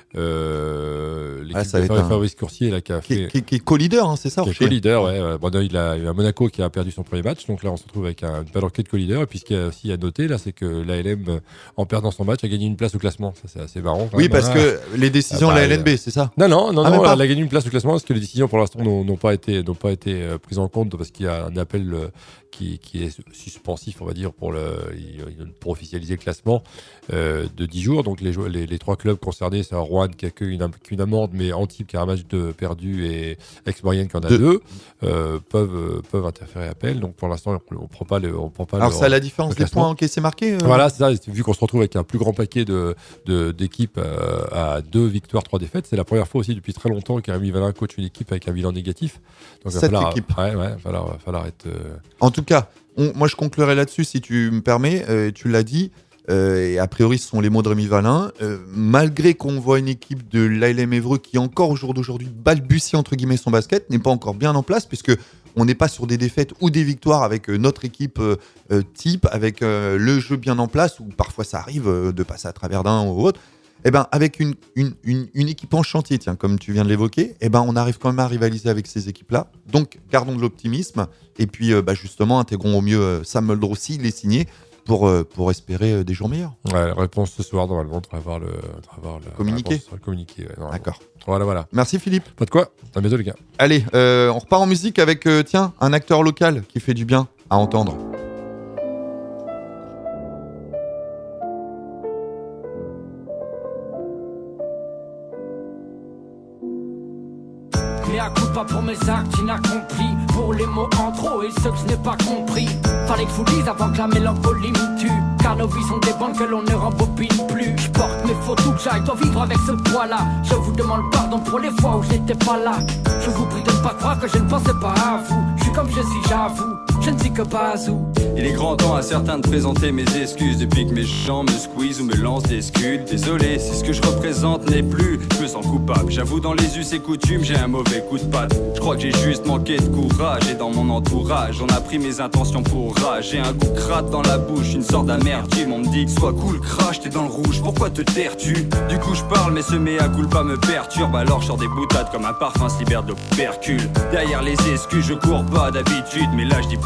Euh, l'équipe ah, de Fabrice un... Coursier là, qui a qui, fait qui, qui est co-leader, hein, c'est ça, qui est co-leader, ouais. ouais. Bon, il a eu un Monaco qui a perdu son premier match, donc là on se retrouve avec un palanquet de co-leader. Et puis ce qu'il y a aussi à noter là, c'est que l'A L M, en perdant son match, a gagné une place au classement. Ça c'est assez marrant. Oui, même. parce ah. que les décisions ah, bah, de la L N B, c'est ça. Non, non, non, ah, non. Elle a gagné une place au classement parce que les décisions pour l'instant n'ont, n'ont pas été, n'ont pas été euh, prises en compte parce qu'il y a un appel euh, qui, qui est suspensif, on va dire, pour le, pour officialiser le classement euh, de dix jours. Donc les, les, les trois clubs concernés, c'est Rouen qui a qu'une qu'une amende, mais Antibes qui a un match de perdu et Aix-Maurienne qui en a deux, deux euh, peuvent, peuvent interférer appel. Donc pour l'instant, on ne prend pas le. On prend pas Alors le, c'est à la différence des points encaissés marqués euh... Voilà, c'est ça. Vu qu'on se retrouve avec un plus grand paquet de, de, d'équipes euh, à deux victoires, trois défaites, c'est la première fois aussi depuis très longtemps qu'Rémi Valin coach une équipe avec un bilan négatif. Donc Cette il va falloir, équipe. Ouais, ouais, il va falloir, va falloir être. Euh... En tout cas, on, moi je conclurai là-dessus si tu me permets. Euh, tu l'as dit. Euh, et a priori, ce sont les mots de Rémi Valin. Euh, malgré qu'on voit une équipe de l'A L M Évreux qui, encore au jour d'aujourd'hui, balbutie entre guillemets son basket, n'est pas encore bien en place, puisque on n'est pas sur des défaites ou des victoires avec euh, notre équipe euh, euh, type, avec euh, le jeu bien en place, où parfois ça arrive euh, de passer à travers d'un ou autre. Et ben, avec une, une, une, une équipe en chantier, tiens, comme tu viens de l'évoquer, et ben, on arrive quand même à rivaliser avec ces équipes-là. Donc, gardons de l'optimisme, et puis euh, bah, justement, intégrons au mieux euh, Sam Muldrow s'il est signé. Pour, euh, pour espérer euh, des jours meilleurs. Ouais, réponse ce soir, normalement, on va avoir le, avoir le communiqué. Le communiqué, ouais, d'accord. Voilà, voilà. Merci Philippe. Pas de quoi. À bientôt les gars. Allez, euh, on repart en musique avec, euh, tiens, un acteur local qui fait du bien à entendre. Mea culpa pour mes actes inaccomplis, pour les mots en trop et ceux que je n'ai pas compris. Fallait que je vous dise avant que la mélancolie me tue, car nos vies sont des bandes que l'on ne rembobine plus. Je porte mes photos que j'arrive, dois vivre avec ce poids-là. Je vous demande pardon pour les fois où j'étais pas là. Je vous prie de ne pas croire que je ne pensais pas à vous. Je suis comme je suis, j'avoue, je ne suis que Bazou. Il est grand temps à certains de présenter mes excuses depuis que mes gens me squeeze ou me lancent des scuds. Désolé, si ce que je représente n'est plus, je me sens coupable. J'avoue dans les us et coutumes, j'ai un mauvais coup de patte. Je crois que j'ai juste manqué de courage et dans mon entourage, on a pris mes intentions pour rage. J'ai un goût crade dans la bouche, une sorte d'amertume. On me dit, sois cool, crash, t'es dans le rouge, pourquoi te taires-tu? Du coup je parle, mais ce mea culpa me perturbe. Alors je sors des boutades comme un parfum se libère de l'opercule. Derrière les excuses, je cours pas d'habitude, mais là je dis pardon.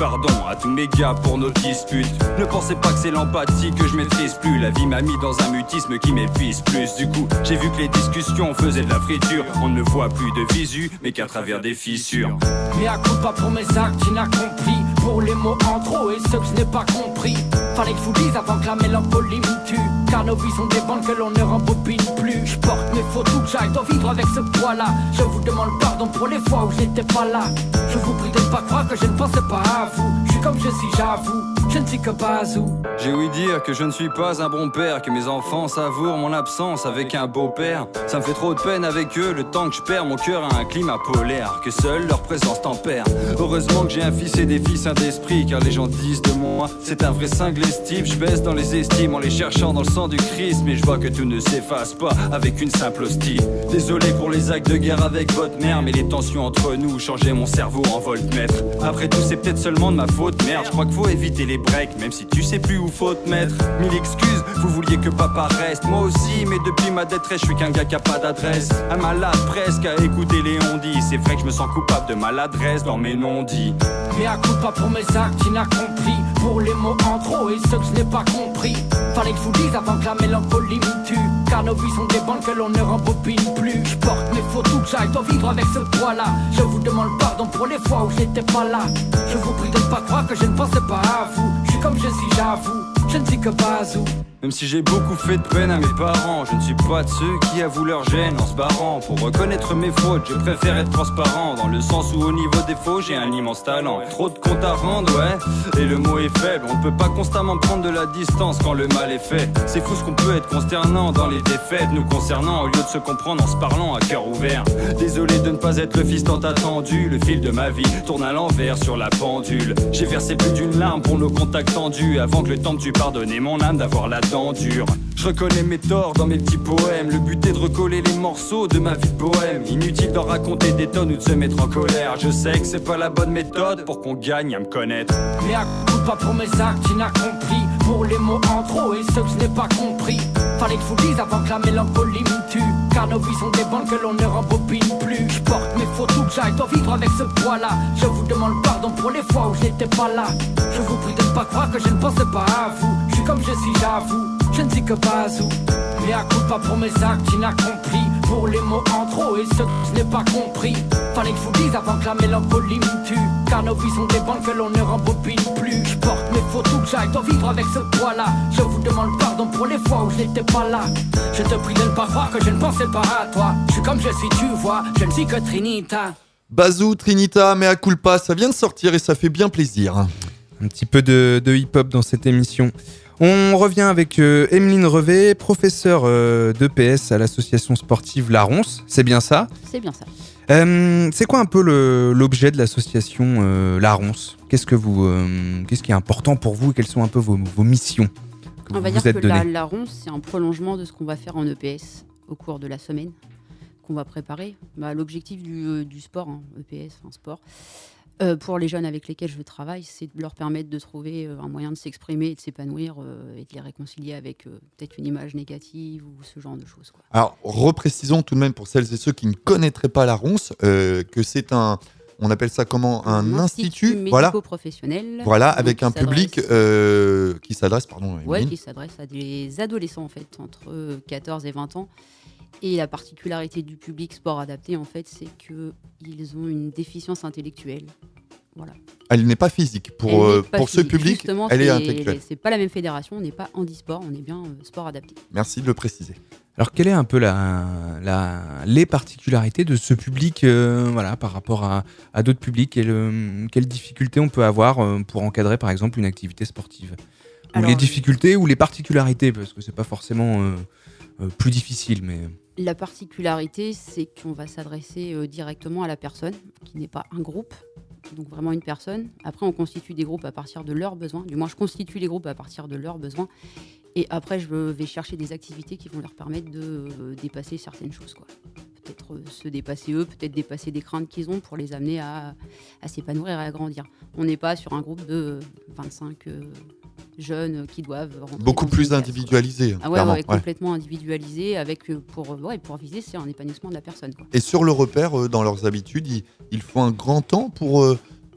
pardon à tous mes gars pour nos disputes. Ne pensez pas que c'est l'empathie que je maîtrise plus. La vie m'a mis dans un mutisme qui m'épuise plus. Du coup, j'ai vu que les discussions faisaient de la friture. On ne voit plus de visu, mais qu'à travers des fissures. Mais à coup pas pour mes actes inaccomplis, pour les mots en trop et ceux que je n'ai pas compris. Fallait que je vous dise avant que la mélancolie me tue. Car nos vies sont des bandes que l'on ne rembobine plus. Je porte mes photos, que j'arrête de vivre avec ce poids-là. Je vous demande pardon pour les fois où j'étais pas là. Je vous prie de ne pas croire que je ne pensais pas à vous. Je suis comme je suis, j'avoue, je ne suis que Bazou. J'ai ouï dire que je ne suis pas un bon père, que mes enfants savourent mon absence avec un beau-père. Ça me fait trop de peine avec eux, le temps que je perds. Mon cœur a un climat polaire, que seule leur présence tempère. Heureusement que j'ai un fils et des fils sains d'esprit, car les gens disent de moi, c'est un vrai cinglé Steve. Je baisse dans les estimes en les cherchant dans le sang du Christ. Mais je vois que tout ne s'efface pas avec une simple hostie. Désolé pour les actes de guerre avec votre mère, mais les tensions entre nous changeaient mon cerveau en voltmètre. Après tout, c'est peut-être seulement de ma faute, merde. Je crois qu'il faut éviter les breaks, même si tu sais plus où faut te mettre. Mille excuses, vous vouliez que papa reste. Moi aussi, mais depuis ma détresse, je suis qu'un gars qui a pas d'adresse. Un malade presque à écouter les on-dit. C'est vrai que je me sens coupable de maladresse dans mes non-dits. Mais à coup pas pour mes actes inaccomplis, pour les mots en trop et ceux que je n'ai pas compris. Fallait que je vous dise avant que la mélancolie me tue. Car nos vies sont des bandes que l'on ne rembobine plus. Je porte mes photos, que j'arrête de vivre avec ce poids-là. Je vous demande pardon pour les fois où j'étais pas là. Je vous prie de ne pas croire que je ne pensais pas à vous. Je suis comme je suis, j'avoue, je ne suis que Bazou. Même si j'ai beaucoup fait de peine à mes parents, je ne suis pas de ceux qui avouent leur gêne en se barrant. Pour reconnaître mes fautes, je préfère être transparent, dans le sens où au niveau des faux, j'ai un immense talent. Trop de comptes à rendre, ouais, et le mot est faible. On ne peut pas constamment prendre de la distance quand le mal est fait. C'est fou ce qu'on peut être consternant dans les défaites nous concernant, au lieu de se comprendre en se parlant à cœur ouvert. Désolé de ne pas être le fils tant attendu, le fil de ma vie tourne à l'envers sur la pendule. J'ai versé plus d'une larme pour nos contacts tendus, avant que le temps me tue, pardonner mon âme d'avoir la dent dure. Je reconnais mes torts dans mes petits poèmes. Le but est de recoller les morceaux de ma vie de bohème. Inutile d'en raconter des tonnes ou de se mettre en colère. Je sais que c'est pas la bonne méthode pour qu'on gagne à me connaître. Mais à coup pas pour mes actes inaccomplis, pour les mots en trop et ceux que je n'ai pas compris. Fallait que je vous dise avant que la mélancolie me tue. Car nos vies sont des bandes que l'on ne rembobine plus. Je porte mes photos, que j'arrête de vivre avec ce poids-là. Je vous demande pardon pour les fois où j'étais pas là. Je vous prie de ne pas croire que je ne pensais pas à vous. Je suis comme je suis, j'avoue, je ne suis que Bazou. Mais à coup pas pour mes actes inaccomplis, pour les mots en trop et ceux que je n'ai pas compris. Fallait que je vous dise avant que la mélancolie me tue. Car nos vies sont des bandes que l'on ne rembobine plus. Je porte mes photos, que j'arrête de vivre avec ce poids-là. Je vous demande pardon pour les fois où je n'étais pas là. Je te prie de ne pas croire que je ne pensais pas à toi. Je suis comme je suis, tu vois, je ne suis que Trinita. Bazou, Trinita, mea culpa, ça vient de sortir et ça fait bien plaisir. Un petit peu de, de hip-hop dans cette émission. On revient avec euh, Emeline Revet, professeure euh, d'E P S à l'association sportive La Ronce. C'est bien ça ? C'est bien ça. Euh, c'est quoi un peu le, l'objet de l'association euh, La Ronce ? Qu'est-ce que vous, euh, qu'est-ce qui est important pour vous et quelles sont un peu vos, vos missions que On vous va vous dire êtes que la, données ? la Ronce, c'est un prolongement de ce qu'on va faire en E P S au cours de la semaine, qu'on va préparer. Bah, l'objectif du, euh, du sport, hein, E P S, enfin sport, Euh, pour les jeunes avec lesquels je travaille, c'est de leur permettre de trouver euh, un moyen de s'exprimer et de s'épanouir euh, et de les réconcilier avec euh, peut-être une image négative ou ce genre de choses, quoi. Alors, reprécisons tout de même pour celles et ceux qui ne connaîtraient pas la Ronce euh, que c'est un, on appelle ça comment, un, Un institut, institut voilà, médico-professionnel. voilà, Donc, avec qui un s'adresse- public euh, qui s'adresse, pardon, Ouais, Emeline. qui s'adresse à des adolescents en fait, entre euh, quatorze et vingt ans. Et la particularité du public sport adapté, en fait, c'est qu'ils ont une déficience intellectuelle. Voilà. Elle n'est pas physique. Pour, Elle euh, n'est pas pour ce physique. public, Justement, elle est c'est- intellectuelle. C'est pas la même fédération, on n'est pas handisport, on est bien euh, sport adapté. Merci de le préciser. Alors, quelle est un peu la, la, les particularités de ce public euh, voilà, par rapport à, à d'autres publics ? Quelles, euh, quelles difficultés on peut avoir euh, pour encadrer, par exemple, une activité sportive ? Ou Alors, les difficultés ou les particularités, parce que c'est pas forcément euh, euh, plus difficile, mais... La particularité, c'est qu'on va s'adresser euh, directement à la personne, qui n'est pas un groupe, donc vraiment une personne. Après, on constitue des groupes à partir de leurs besoins. Du moins, je constitue les groupes à partir de leurs besoins. Et après, je vais chercher des activités qui vont leur permettre de euh, dépasser certaines choses, quoi. Peut-être euh, se dépasser eux, peut-être dépasser des craintes qu'ils ont pour les amener à, à s'épanouir et à grandir. On n'est pas sur un groupe de vingt-cinq euh, jeunes qui doivent rentrer Beaucoup dans plus une case, individualisé, quoi. Ah ouais, clairement, ouais, ouais. complètement individualisé, avec, euh, pour, ouais, pour viser, c'est un épanouissement de la personne, quoi. Et sur le repère, euh, dans leurs habitudes, ils, ils font un grand temps pour, euh,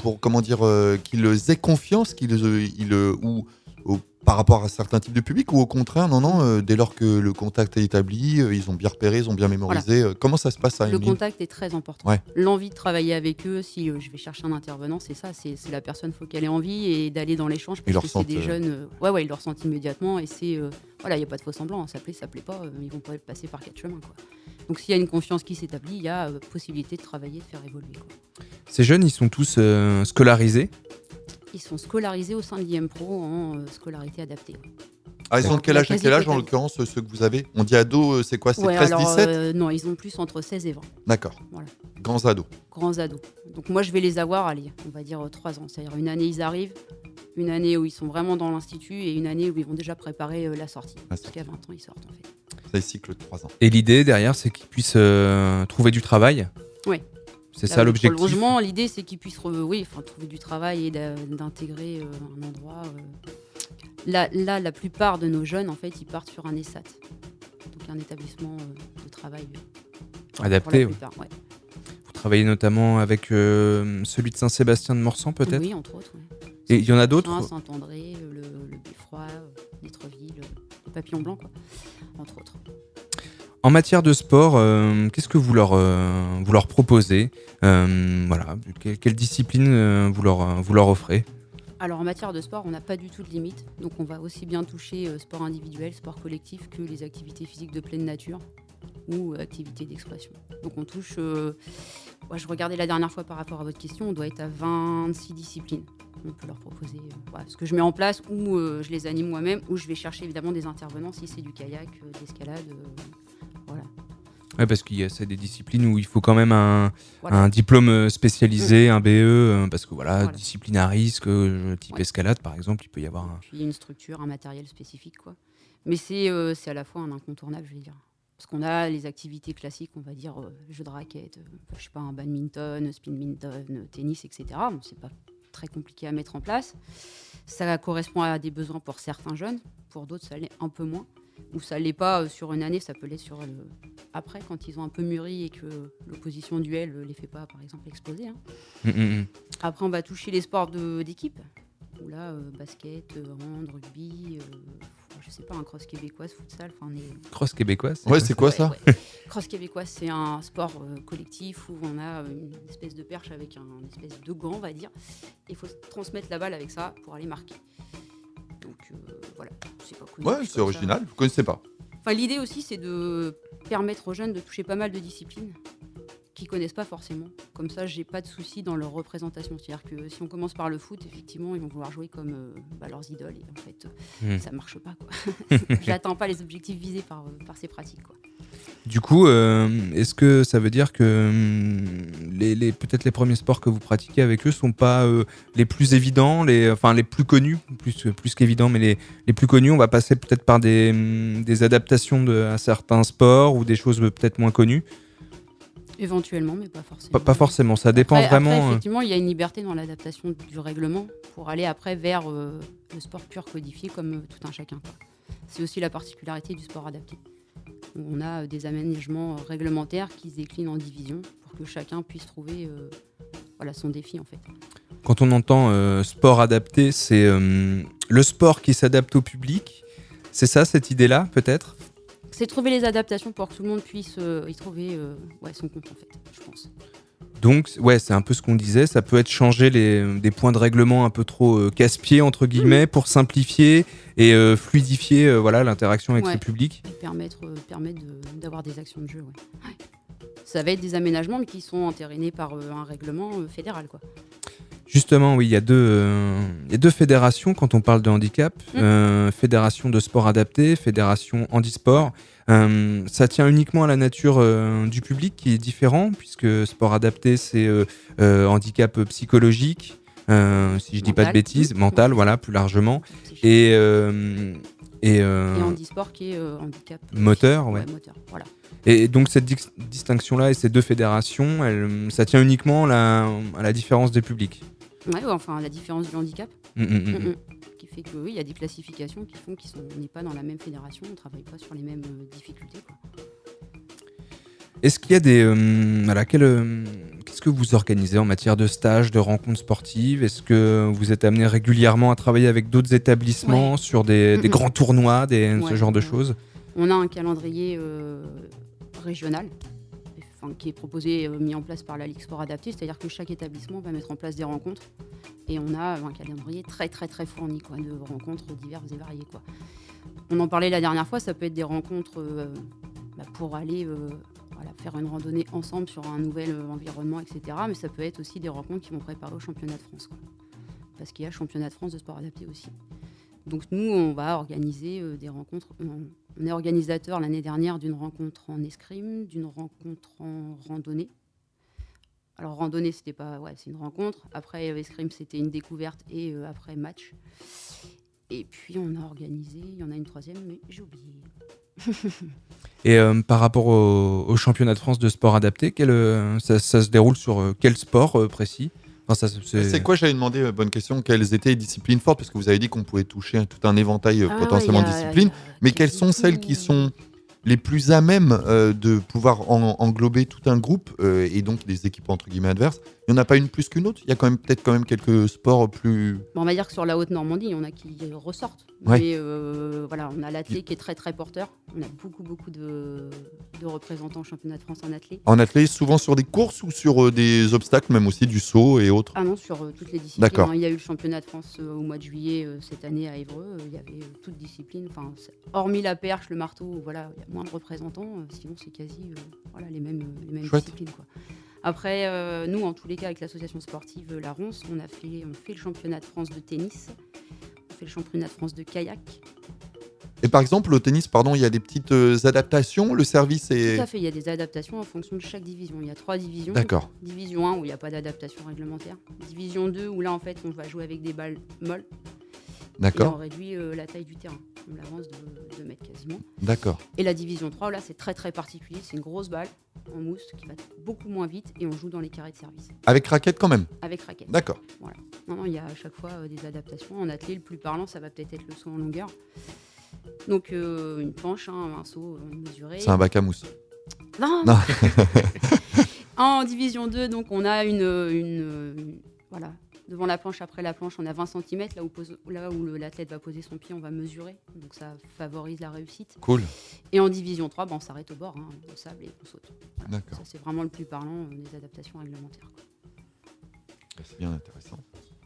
pour comment dire, euh, qu'ils aient confiance, qu'ils euh, ils, euh, ou, ou par rapport à certains types de publics, ou au contraire, non, non, euh, dès lors que le contact est établi, euh, ils ont bien repéré, ils ont bien mémorisé. Voilà. Euh, comment ça se passe à Le Emeline ? contact est très important. Ouais. L'envie de travailler avec eux, si euh, je vais chercher un intervenant, c'est ça, c'est, c'est la personne, il faut qu'elle ait envie et d'aller dans l'échange. Ils Parce le que c'est des ressentent, euh... jeunes, euh, ouais, ouais, ils le ressentent immédiatement et c'est, euh, voilà, il n'y a pas de faux semblant, hein, ça plaît, ça plaît pas, euh, ils vont pas passer par quatre chemins, quoi. Donc s'il y a une confiance qui s'établit, il y a euh, possibilité de travailler, de faire évoluer, quoi. Ces jeunes, ils sont tous euh, scolarisés. Ils sont scolarisés au sein de l'I M Pro en euh, scolarité adaptée. Ah, ils ont de quel âge à quel âge en l'occurrence ceux que vous avez ? On dit ados, c'est quoi ? C'est ouais, treize alors, dix-sept euh, Non, ils ont plus entre seize et vingt. D'accord. Voilà. Grands ados. Grands ados. Donc moi je vais les avoir, allez, on va dire trois ans. C'est-à-dire une année ils arrivent, une année où ils sont vraiment dans l'institut et une année où ils vont déjà préparer euh, la sortie. Ah, Parce qu'à vingt ans ils sortent en fait. C'est le cycle de trois ans. Et l'idée derrière, c'est qu'ils puissent euh, trouver du travail. Oui. C'est Là, ça le l'objectif. prolongement, l'idée c'est qu'ils puissent re- oui, enfin, trouver du travail et d'a- d'intégrer euh, un endroit. Euh... Là, là, la plupart de nos jeunes, en fait, ils partent sur un ESAT. Donc un établissement euh, de travail. Euh, Adapté. pour la plupart, ouais. Vous travaillez notamment avec euh, celui de Saint-Sébastien de Morsan, peut-être ? Oui, entre autres. Oui. Et il y en a d'autres ? Saint-André, le, le Beffroi, Nétreville, le Papillon Blanc, quoi, entre autres. En matière de sport, euh, qu'est-ce que vous leur, euh, vous leur proposez ? euh, voilà, quelle, quelle discipline euh, vous, leur, vous leur offrez ? Alors en matière de sport, on n'a pas du tout de limite. Donc on va aussi bien toucher euh, sport individuel, sport collectif que les activités physiques de pleine nature ou euh, activités d'expression. Donc on touche... Euh, ouais, je regardais la dernière fois par rapport à votre question, on doit être à vingt-six disciplines. On peut leur proposer euh, voilà, ce que je mets en place ou euh, je les anime moi-même ou je vais chercher évidemment des intervenants si c'est du kayak, euh, d'escalade. Euh, voilà. Ouais, parce qu'il y a c'est des disciplines où il faut quand même un, Voilà. un diplôme spécialisé, Mmh. un B E, euh, parce que voilà, Voilà. discipline à risque, euh, type Ouais. escalade par exemple, il peut y avoir un... Puis il y a une structure, un matériel spécifique, quoi. Mais c'est euh, c'est à la fois un incontournable, je vais dire. Parce qu'on a les activités classiques, on va dire euh, jeux de raquettes, euh, je sais pas, un badminton, spinminton, euh, tennis, et cetera. Bon, c'est pas très compliqué à mettre en place. Ça correspond à des besoins pour certains jeunes, pour d'autres ça l'est un peu moins. Ou ça l'est pas euh, sur une année, ça peut l'être sur le... après, quand ils ont un peu mûri et que l'opposition duel ne les fait pas, par exemple, exploser. Hein. Mmh, mmh. Après, on va toucher les sports de, d'équipe. Où là, euh, basket, euh, hand, rugby, euh, je sais pas, un cross québécoise, futsal. Enfin, on est... Cross québécoise. Ouais, c'est quoi ça ? Ouais. Cross québécoise, c'est un sport euh, collectif où on a une espèce de perche avec un une espèce de gant, on va dire. Et il faut transmettre la balle avec ça pour aller marquer. Donc euh, voilà, c'est pas connu. Ouais, comme c'est ça. original, vous connaissez pas. Enfin, l'idée aussi, c'est de permettre aux jeunes de toucher pas mal de disciplines qu'ils connaissent pas forcément. Comme ça, j'ai pas de soucis dans leur représentation. C'est-à-dire que si on commence par le foot, effectivement, ils vont vouloir jouer comme euh, bah, leurs idoles. Et en fait, euh, Mmh. ça marche pas, quoi. J'atteins pas les objectifs visés par, euh, par ces pratiques, quoi. Du coup, euh, est-ce que ça veut dire que hum, les, les, peut-être les premiers sports que vous pratiquez avec eux sont pas euh, les plus évidents, les, enfin les plus connus, plus, plus qu'évidents, mais les, les plus connus, on va passer peut-être par des, hum, des adaptations de, à certains sports ou des choses peut-être moins connues. Éventuellement, mais pas forcément. Pas, pas forcément, ça dépend Après, vraiment. après, euh, effectivement, il y a une liberté dans l'adaptation du règlement pour aller après vers euh, le sport pur codifié comme euh, tout un chacun, quoi. C'est aussi la particularité du sport adapté. On a euh, des aménagements euh, réglementaires qui se déclinent en divisions pour que chacun puisse trouver euh, voilà, son défi, en fait. Quand on entend euh, sport adapté, c'est euh, le sport qui s'adapte au public. C'est ça, cette idée-là, peut-être ? C'est trouver les adaptations pour que tout le monde puisse euh, y trouver euh, ouais, son compte, en fait, je pense. Donc, ouais, c'est un peu ce qu'on disait. Ça peut être changer les, des points de règlement un peu trop euh, casse-pieds, entre guillemets, pour simplifier et euh, fluidifier euh, voilà, l'interaction avec Ouais. le public. Et permettre, euh, permettre de- d'avoir des actions de jeu, ouais. Ouais. Ça va être des aménagements mais qui sont entérinés par euh, un règlement euh, fédéral, quoi. Justement, oui, il y a deux, euh, il y a deux fédérations quand on parle de handicap. Mmh. Euh, fédération de sport adapté, fédération handisport. Euh, ça tient uniquement à la nature euh, du public qui est différent, puisque sport adapté, c'est euh, euh, handicap psychologique, euh, si je dis pas de Mental. bêtises, Mmh. mental, voilà, plus largement. Et, euh, et, euh, Et handisport qui est euh, handicap euh, moteur, physique. ouais. moteur, voilà. Et donc cette dis- distinction-là et ces deux fédérations, elles, ça tient uniquement la- à la différence des publics. Ouais, ouais, enfin, la différence du handicap. Mm, mm, mm, mm. Mm. Qui fait que oui, il y a des classifications qui font qu'on n'est pas dans la même fédération, on ne travaille pas sur les mêmes euh, difficultés, quoi. Est-ce qu'il y a des... euh, voilà, quel, euh, qu'est-ce que vous organisez en matière de stages, de rencontres sportives? Est-ce que vous êtes amené régulièrement à travailler avec d'autres établissements Ouais. sur des, des Mm-mm. grands tournois, des, Ouais, ce genre de ouais. choses? On a un calendrier euh, régional enfin, qui est proposé, euh, mis en place par la Ligue Sport Adapté, c'est-à-dire que chaque établissement va mettre en place des rencontres et on a un calendrier très très très fourni quoi, de rencontres diverses et variées. Quoi. On en parlait la dernière fois, ça peut être des rencontres euh, bah, pour aller euh, voilà, faire une randonnée ensemble sur un nouvel euh, environnement, et cetera. Mais ça peut être aussi des rencontres qui vont préparer au championnat de France. Quoi. Parce qu'il y a championnat de France de sport adapté aussi. Donc nous, on va organiser euh, des rencontres. On, on est organisateur l'année dernière d'une rencontre en escrime, d'une rencontre en randonnée. Alors randonnée, c'était pas, ouais, c'est une rencontre. Après euh, escrime, c'était une découverte et euh, après match. Et puis on a organisé, il y en a une troisième, mais j'ai oublié. Et euh, par rapport au, au championnat de France de sport adapté, quel, euh, ça, ça se déroule sur euh, quel sport euh, précis? Enfin, ça, c'est... C'est quoi, j'avais demandé, euh, bonne question, quelles étaient les disciplines fortes? Parce que vous avez dit qu'on pouvait toucher un- tout un éventail euh, Ah potentiellement ouais, de y a- disciplines. y a Mais quelles sont celles qui sont les plus à même euh, de pouvoir en- englober tout un groupe euh, et donc des équipes entre guillemets adverses? Il n'y en a pas une plus qu'une autre? Il y a quand même peut-être quand même quelques sports plus... Bon, on va dire que sur la Haute-Normandie, il y en a qui ressortent. Ouais. Mais euh, voilà, on a l'athlé qui est très très porteur. On a beaucoup beaucoup de, de représentants au championnat de France en athlé. En athlète, souvent sur des courses ou sur euh, des obstacles, même aussi du saut et autres? Ah non, sur euh, toutes les disciplines. D'accord. hein. Il y a eu le championnat de France euh, au mois de juillet euh, cette année à Évreux. Euh, il y avait euh, toutes disciplines. Enfin, c'est- hormis la perche, le marteau, voilà, il y a moins de représentants. euh, sinon, c'est quasi euh, voilà, les mêmes, euh, les mêmes Chouette. disciplines. Quoi. Après, euh, nous, en tous les cas, avec l'association sportive euh, La Ronce, on a fait, on fait le championnat de France de tennis. On fait le championnat de France de kayak. Et par exemple, au tennis, pardon, il y a des petites euh, adaptations. Le service est... Tout à fait, il y a des adaptations en fonction de chaque division. Il y a trois divisions. D'accord. Division un où il n'y a pas d'adaptation réglementaire. Division deux où là en fait on va jouer avec des balles molles. D'accord. Et on réduit euh, la taille du terrain. On l'avance de deux mètres quasiment. D'accord. Et la division trois, là c'est très très particulier. C'est une grosse balle en mousse qui va beaucoup moins vite et on joue dans les carrés de service. Avec raquette quand même? Avec raquette. D'accord. Voilà. Non, non, il y a à chaque fois euh, des adaptations. En athlé, le plus parlant, ça va peut-être être le saut en longueur. Donc euh, une planche, hein, un saut euh, mesuré. C'est un bac à mousse. Non. Non. En division deux, donc on a une, une, une- voilà, devant la planche, après la planche, on a vingt centimètres, là où, pose- là où le- l'athlète va poser son pied, on va mesurer, donc ça favorise la réussite. Cool. Et en division trois, ben, on s'arrête au bord, hein, au sable et on saute. Voilà. D'accord. Ça c'est vraiment le plus parlant euh, des adaptations réglementaires. quoi. C'est bien intéressant.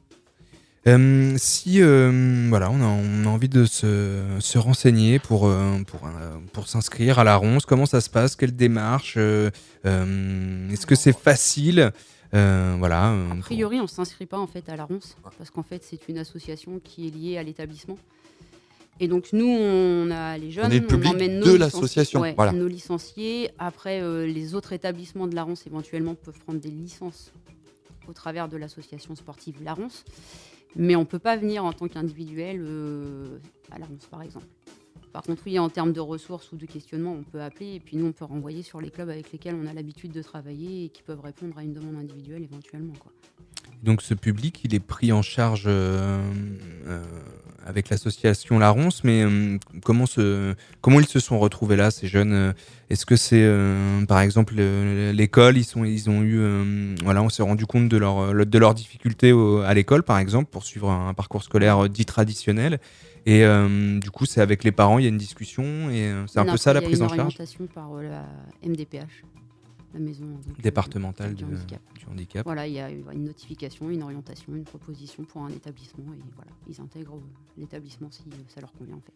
Euh, si euh, voilà, on a, on a envie de se, se renseigner pour, euh, pour, euh, pour s'inscrire à la Ronce, comment ça se passe? Quelle démarche? euh, euh, Est-ce que c'est facile? Euh, voilà. euh, A priori, on ne s'inscrit pas en fait à la Ronce, parce qu'en fait c'est une association qui est liée à l'établissement. Et donc nous, on a les jeunes, On est le public emmène de nos l'association, licenciés, ouais, voilà. nos licenciés. Après, euh, les autres établissements de la Ronce éventuellement peuvent prendre des licences au travers de l'association sportive La Ronce. Mais on ne peut pas venir en tant qu'individuel euh, à la Ronce, par exemple. Par contre, oui, en termes de ressources ou de questionnement, on peut appeler et puis nous, on peut renvoyer sur les clubs avec lesquels on a l'habitude de travailler et qui peuvent répondre à une demande individuelle éventuellement. Quoi. Donc ce public, il est pris en charge euh, euh, avec l'association La Ronce, mais euh, comment, se, comment ils se sont retrouvés là, ces jeunes? euh, Est-ce que c'est, euh, par exemple, euh, l'école, ils, sont, ils ont eu, euh, voilà, on s'est rendu compte de leurs de leurs difficultés au- à l'école, par exemple, pour suivre un parcours scolaire euh, dit traditionnel. Et euh, du coup, c'est avec les parents, il y a une discussion, et euh, c'est un Non, peu ça la après, prise en il y a une charge orientation par euh, la M D P H, la maison donc, départementale du du, handicap. du handicap. Voilà, il y a une notification, une orientation, une proposition pour un établissement et voilà, ils intègrent euh, l'établissement si euh, ça leur convient en fait.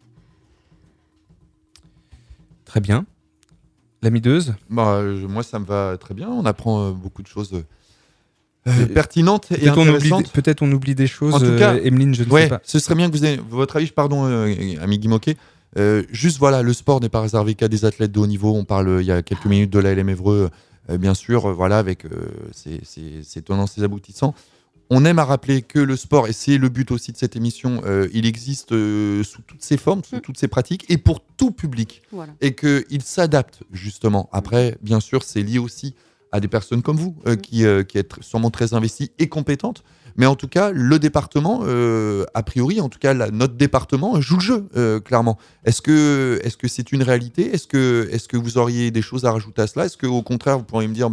Très bien. La mideuse? Bah, euh, moi, ça me va très bien. On apprend euh, beaucoup de choses euh, euh, pertinentes et Peut-être on, oublie, intéressantes. des- peut-être on oublie des choses, En tout cas, euh, Emeline, je ne ouais, sais pas. ce serait bien que vous ayez votre avis. Pardon, euh, ami Guy Moquet. Euh, juste voilà, le sport n'est pas réservé qu'à des athlètes de haut niveau. On parle euh, il y a quelques minutes de l'A L M Évreux, euh, bien sûr, euh, voilà, avec euh, ses, ses, ses tenants, ses aboutissants. On aime à rappeler que le sport, et c'est le but aussi de cette émission, euh, il existe euh, sous toutes ses formes, sous toutes ses pratiques, et pour tout public. Voilà. Et qu'il s'adapte, justement. Après, bien sûr, c'est lié aussi à des personnes comme vous, euh, qui, euh, qui êtes sûrement très investies et compétentes. Mais en tout cas, le département, euh, a priori, en tout cas, la- notre département joue le jeu, euh, clairement. Est-ce que est-ce que c'est une réalité? Est-ce que, est-ce que vous auriez des choses à rajouter à cela? Est-ce qu'au contraire, vous pourriez me dire, bah,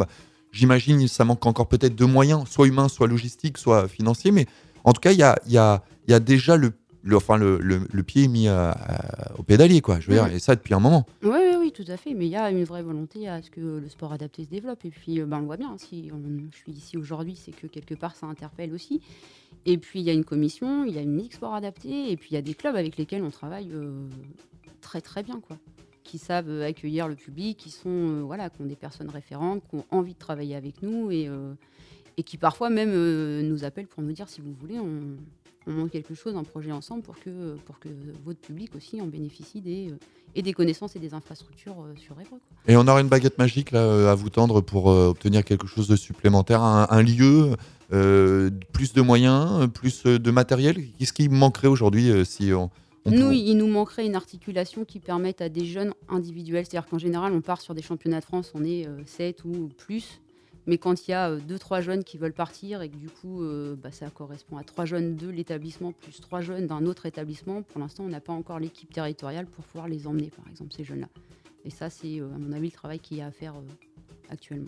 J'imagine ça manque encore peut-être de moyens, soit humains, soit logistiques, soit financiers, mais en tout cas, il y a, y a, y a déjà le, le, enfin, le, le, le pied mis à, à, au pédalier, quoi. Je veux mmh. dire, et ça depuis un moment. Oui, oui, oui, tout à fait. Mais il y a une vraie volonté à ce que le sport adapté se développe. Et puis, ben, on le voit bien. Si on, je suis ici aujourd'hui, c'est que quelque part, ça interpelle aussi. Et puis, il y a une commission, il y a une ligue sport adapté. Et puis, il y a des clubs avec lesquels on travaille euh, très, très bien, quoi. Qui savent accueillir le public, qui sont euh, voilà, qui ont des personnes référentes, qui ont envie de travailler avec nous et, euh, et qui parfois même euh, nous appellent pour nous dire si vous voulez, on, on monte quelque chose, un projet ensemble pour que, pour que votre public aussi en bénéficie des, euh, et des connaissances et des infrastructures euh, sur Évreux. Et on aura une baguette magique là, à vous tendre pour euh, obtenir quelque chose de supplémentaire, un, un lieu, euh, plus de moyens, plus de matériel. Qu'est-ce qui manquerait aujourd'hui euh, si on... On nous, peut... il nous manquerait une articulation qui permette à des jeunes individuels. C'est-à-dire qu'en général, on part sur des championnats de France, on est euh, sept ou plus. Mais quand il y a deux trois jeunes qui veulent partir et que du coup, euh, bah, ça correspond à trois jeunes de l'établissement plus trois jeunes d'un autre établissement, pour l'instant, on n'a pas encore l'équipe territoriale pour pouvoir les emmener, par exemple, ces jeunes-là. Et ça, c'est, euh, à mon avis, le travail qu'il y a à faire euh, actuellement.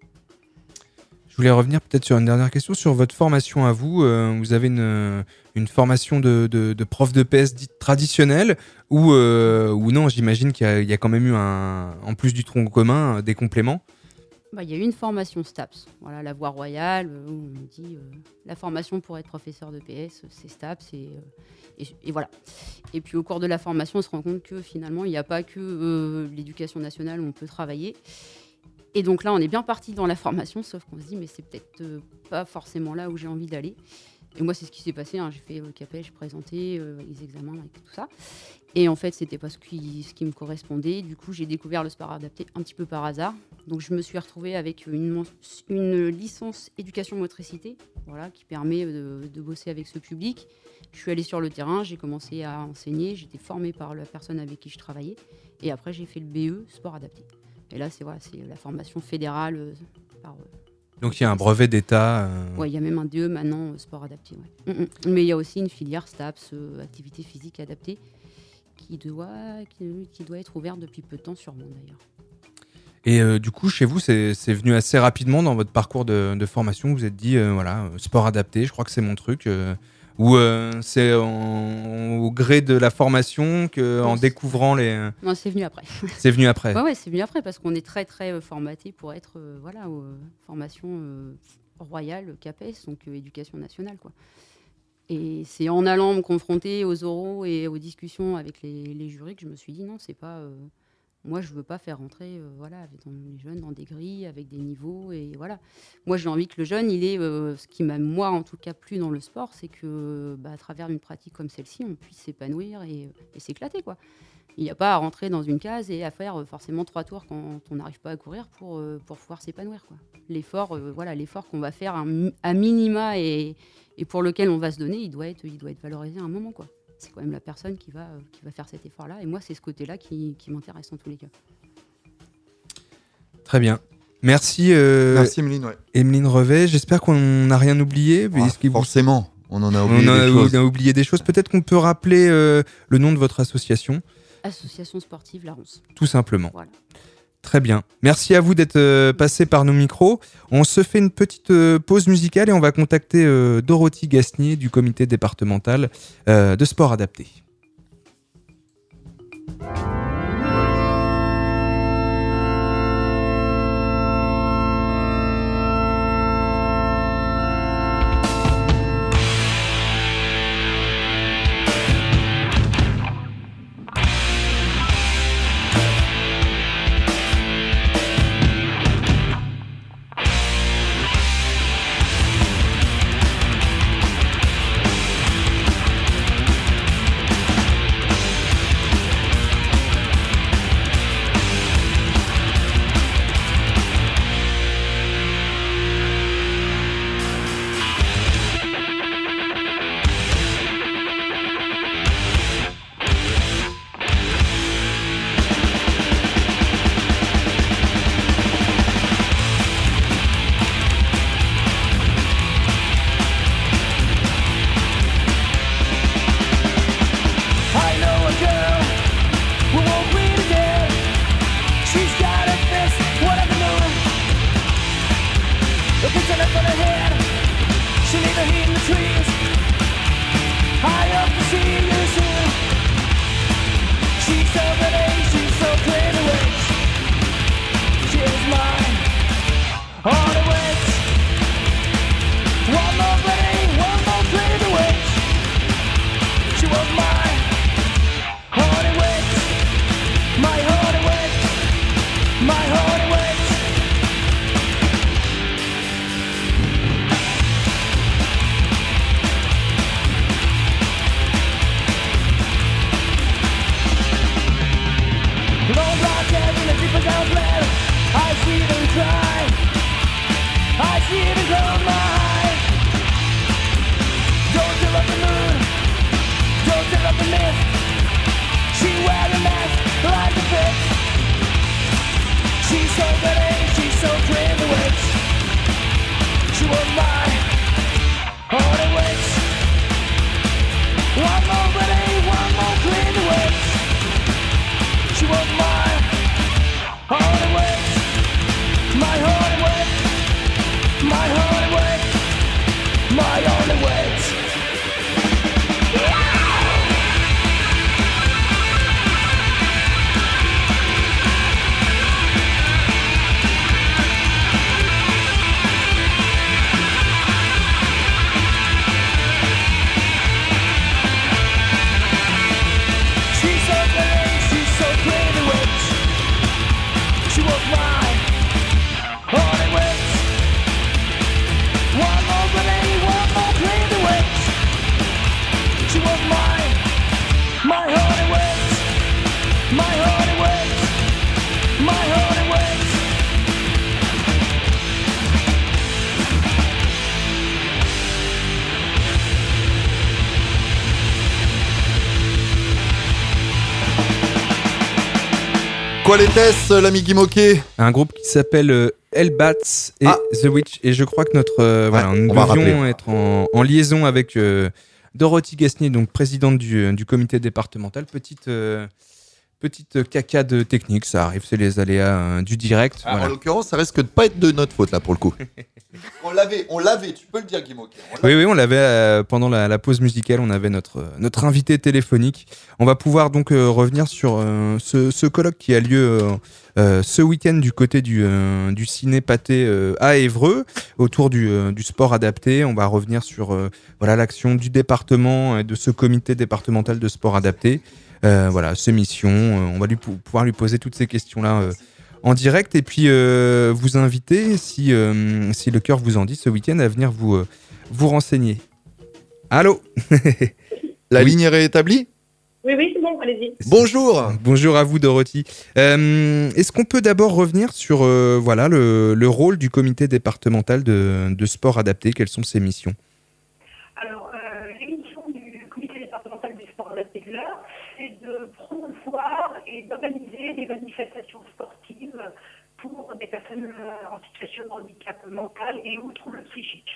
Je voulais revenir peut-être sur une dernière question, sur votre formation à vous. Euh, vous avez une, une formation de, de, de prof de P S dite traditionnelle ou, euh, ou non, j'imagine qu'il y a, il y a quand même eu, un, en plus du tronc commun, des compléments. Bah, il y a eu une formation STAPS, voilà, la voie royale, où on nous dit euh, la formation pour être professeur de P S, c'est STAPS, et, euh, et, et voilà. Et puis au cours de la formation, on se rend compte que finalement, il n'y a pas que euh, l'éducation nationale où on peut travailler. Et donc là, on est bien parti dans la formation, sauf qu'on se dit, mais c'est peut-être euh, pas forcément là où j'ai envie d'aller. Et moi, c'est ce qui s'est passé. Hein. J'ai fait le C A P E, j'ai présenté euh, les examens et tout ça. Et en fait, c'était pas ce qui, ce qui me correspondait. Du coup, j'ai découvert le sport adapté un petit peu par hasard. Donc, je me suis retrouvée avec une, une licence éducation motricité, voilà, qui permet de, de bosser avec ce public. Je suis allée sur le terrain, j'ai commencé à enseigner. J'étais formée par la personne avec qui je travaillais. Et après, j'ai fait le B E sport adapté. Et là, c'est, voilà, c'est la formation fédérale. Euh, par, euh, Donc, il y a un brevet d'État. Euh... Oui, il y a même un D E maintenant, euh, sport adapté. Ouais. Mm-mm. Mais il y a aussi une filière STAPS, euh, activité physique adaptée, qui doit, qui, qui doit être ouverte depuis peu de temps sur Mons, d'ailleurs. Et euh, du coup, chez vous, c'est, c'est venu assez rapidement dans votre parcours de, de formation. Vous vous êtes dit, euh, voilà, sport adapté, je crois que c'est mon truc. Euh, ou euh, c'est en, au gré de la formation qu'en découvrant les... Non, c'est venu après. C'est venu après. Ouais, ouais, c'est venu après parce qu'on est très, très euh, formaté pour être, euh, voilà, aux euh, formation euh, royale, C A P E S, donc euh, éducation nationale, quoi. Et c'est en allant me confronter aux oraux et aux discussions avec les, les jurys que je me suis dit, non, c'est pas... Euh, moi, je veux pas faire rentrer euh, voilà, les jeunes dans des grilles avec des niveaux. Et voilà. Moi, j'ai envie que le jeune, il est, euh, ce qui m'a, moi, en tout cas, plu dans le sport, c'est que, bah, à travers une pratique comme celle-ci, on puisse s'épanouir et, et s'éclater, quoi. Il n'y a pas à rentrer dans une case et à faire euh, forcément trois tours quand on n'arrive pas à courir pour, euh, pour pouvoir s'épanouir, quoi. L'effort, euh, voilà, l'effort qu'on va faire à, à minima et, et pour lequel on va se donner, il doit être, il doit être valorisé à un moment, quoi. C'est quand même la personne qui va, euh, qui va faire cet effort-là. Et moi, c'est ce côté-là qui, qui m'intéresse en tous les cas. Très bien. Merci, euh, Merci Emeline. Ouais. Emeline Revet. J'espère qu'on n'a rien oublié. Oh, Est-ce forcément, vous... on en a oublié on a, des choses. On a oublié des choses. Peut-être qu'on peut rappeler euh, le nom de votre association. Association sportive La Ronce. Tout simplement. Voilà. Très bien. Merci à vous d'être euh, passé par nos micros. On se fait une petite euh, pause musicale et on va contacter euh, Dorothy Gasnier du comité départemental euh, de sport adapté. We'll be right back. cry. I see it in her mind. Don't give up the moon. Don't give up the myth. She wear a mask like a bitch. She's so pretty, she's so clean the witch. She was my holy witch. One more pretty, one more clean the witch. She was my holy witch. My holy witch. My holy witch. My only witch. Quoi était-ce, l'ami Guy Moquet? Un groupe qui s'appelle euh, Hellbats et ah. The Witch. Et je crois que notre, euh, ouais, voilà, nous devions être en, en liaison avec euh, Dorothy Gasnier, donc présidente du, du comité départemental. Petite, euh, petite cacade technique, ça arrive, c'est les aléas euh, du direct. Ah, voilà. En l'occurrence, ça risque de pas être de notre faute là pour le coup. on l'avait, on l'avait, tu peux le dire, Guy Moquet. Oui, oui, on l'avait euh, pendant la, la pause musicale, on avait notre, euh, notre invité téléphonique. On va pouvoir donc euh, revenir sur euh, ce, ce colloque qui a lieu euh, euh, ce week-end du côté du, euh, du Ciné Pâté euh, à Évreux, autour du, euh, du sport adapté. On va revenir sur euh, voilà, l'action du département et de ce comité départemental de sport adapté. Euh, voilà, ses missions. Euh, on va lui, pouvoir lui poser toutes ces questions-là euh, en direct et puis euh, vous inviter, si, euh, si le cœur vous en dit, ce week-end à venir vous, euh, vous renseigner. Allô. La oui. ligne est rétablie? Oui, oui, c'est bon, allez-y. Bonjour. Bonjour à vous, Dorothy. Euh, est-ce qu'on peut d'abord revenir sur euh, voilà, le, le rôle du comité départemental de, de sport adapté? Quelles sont ses missions? Alors, euh, les missions du comité départemental du sport adapté de l'Eure, c'est de promouvoir et d'organiser des manifestations sportives pour des personnes en situation de handicap mental et ou troubles psychiques.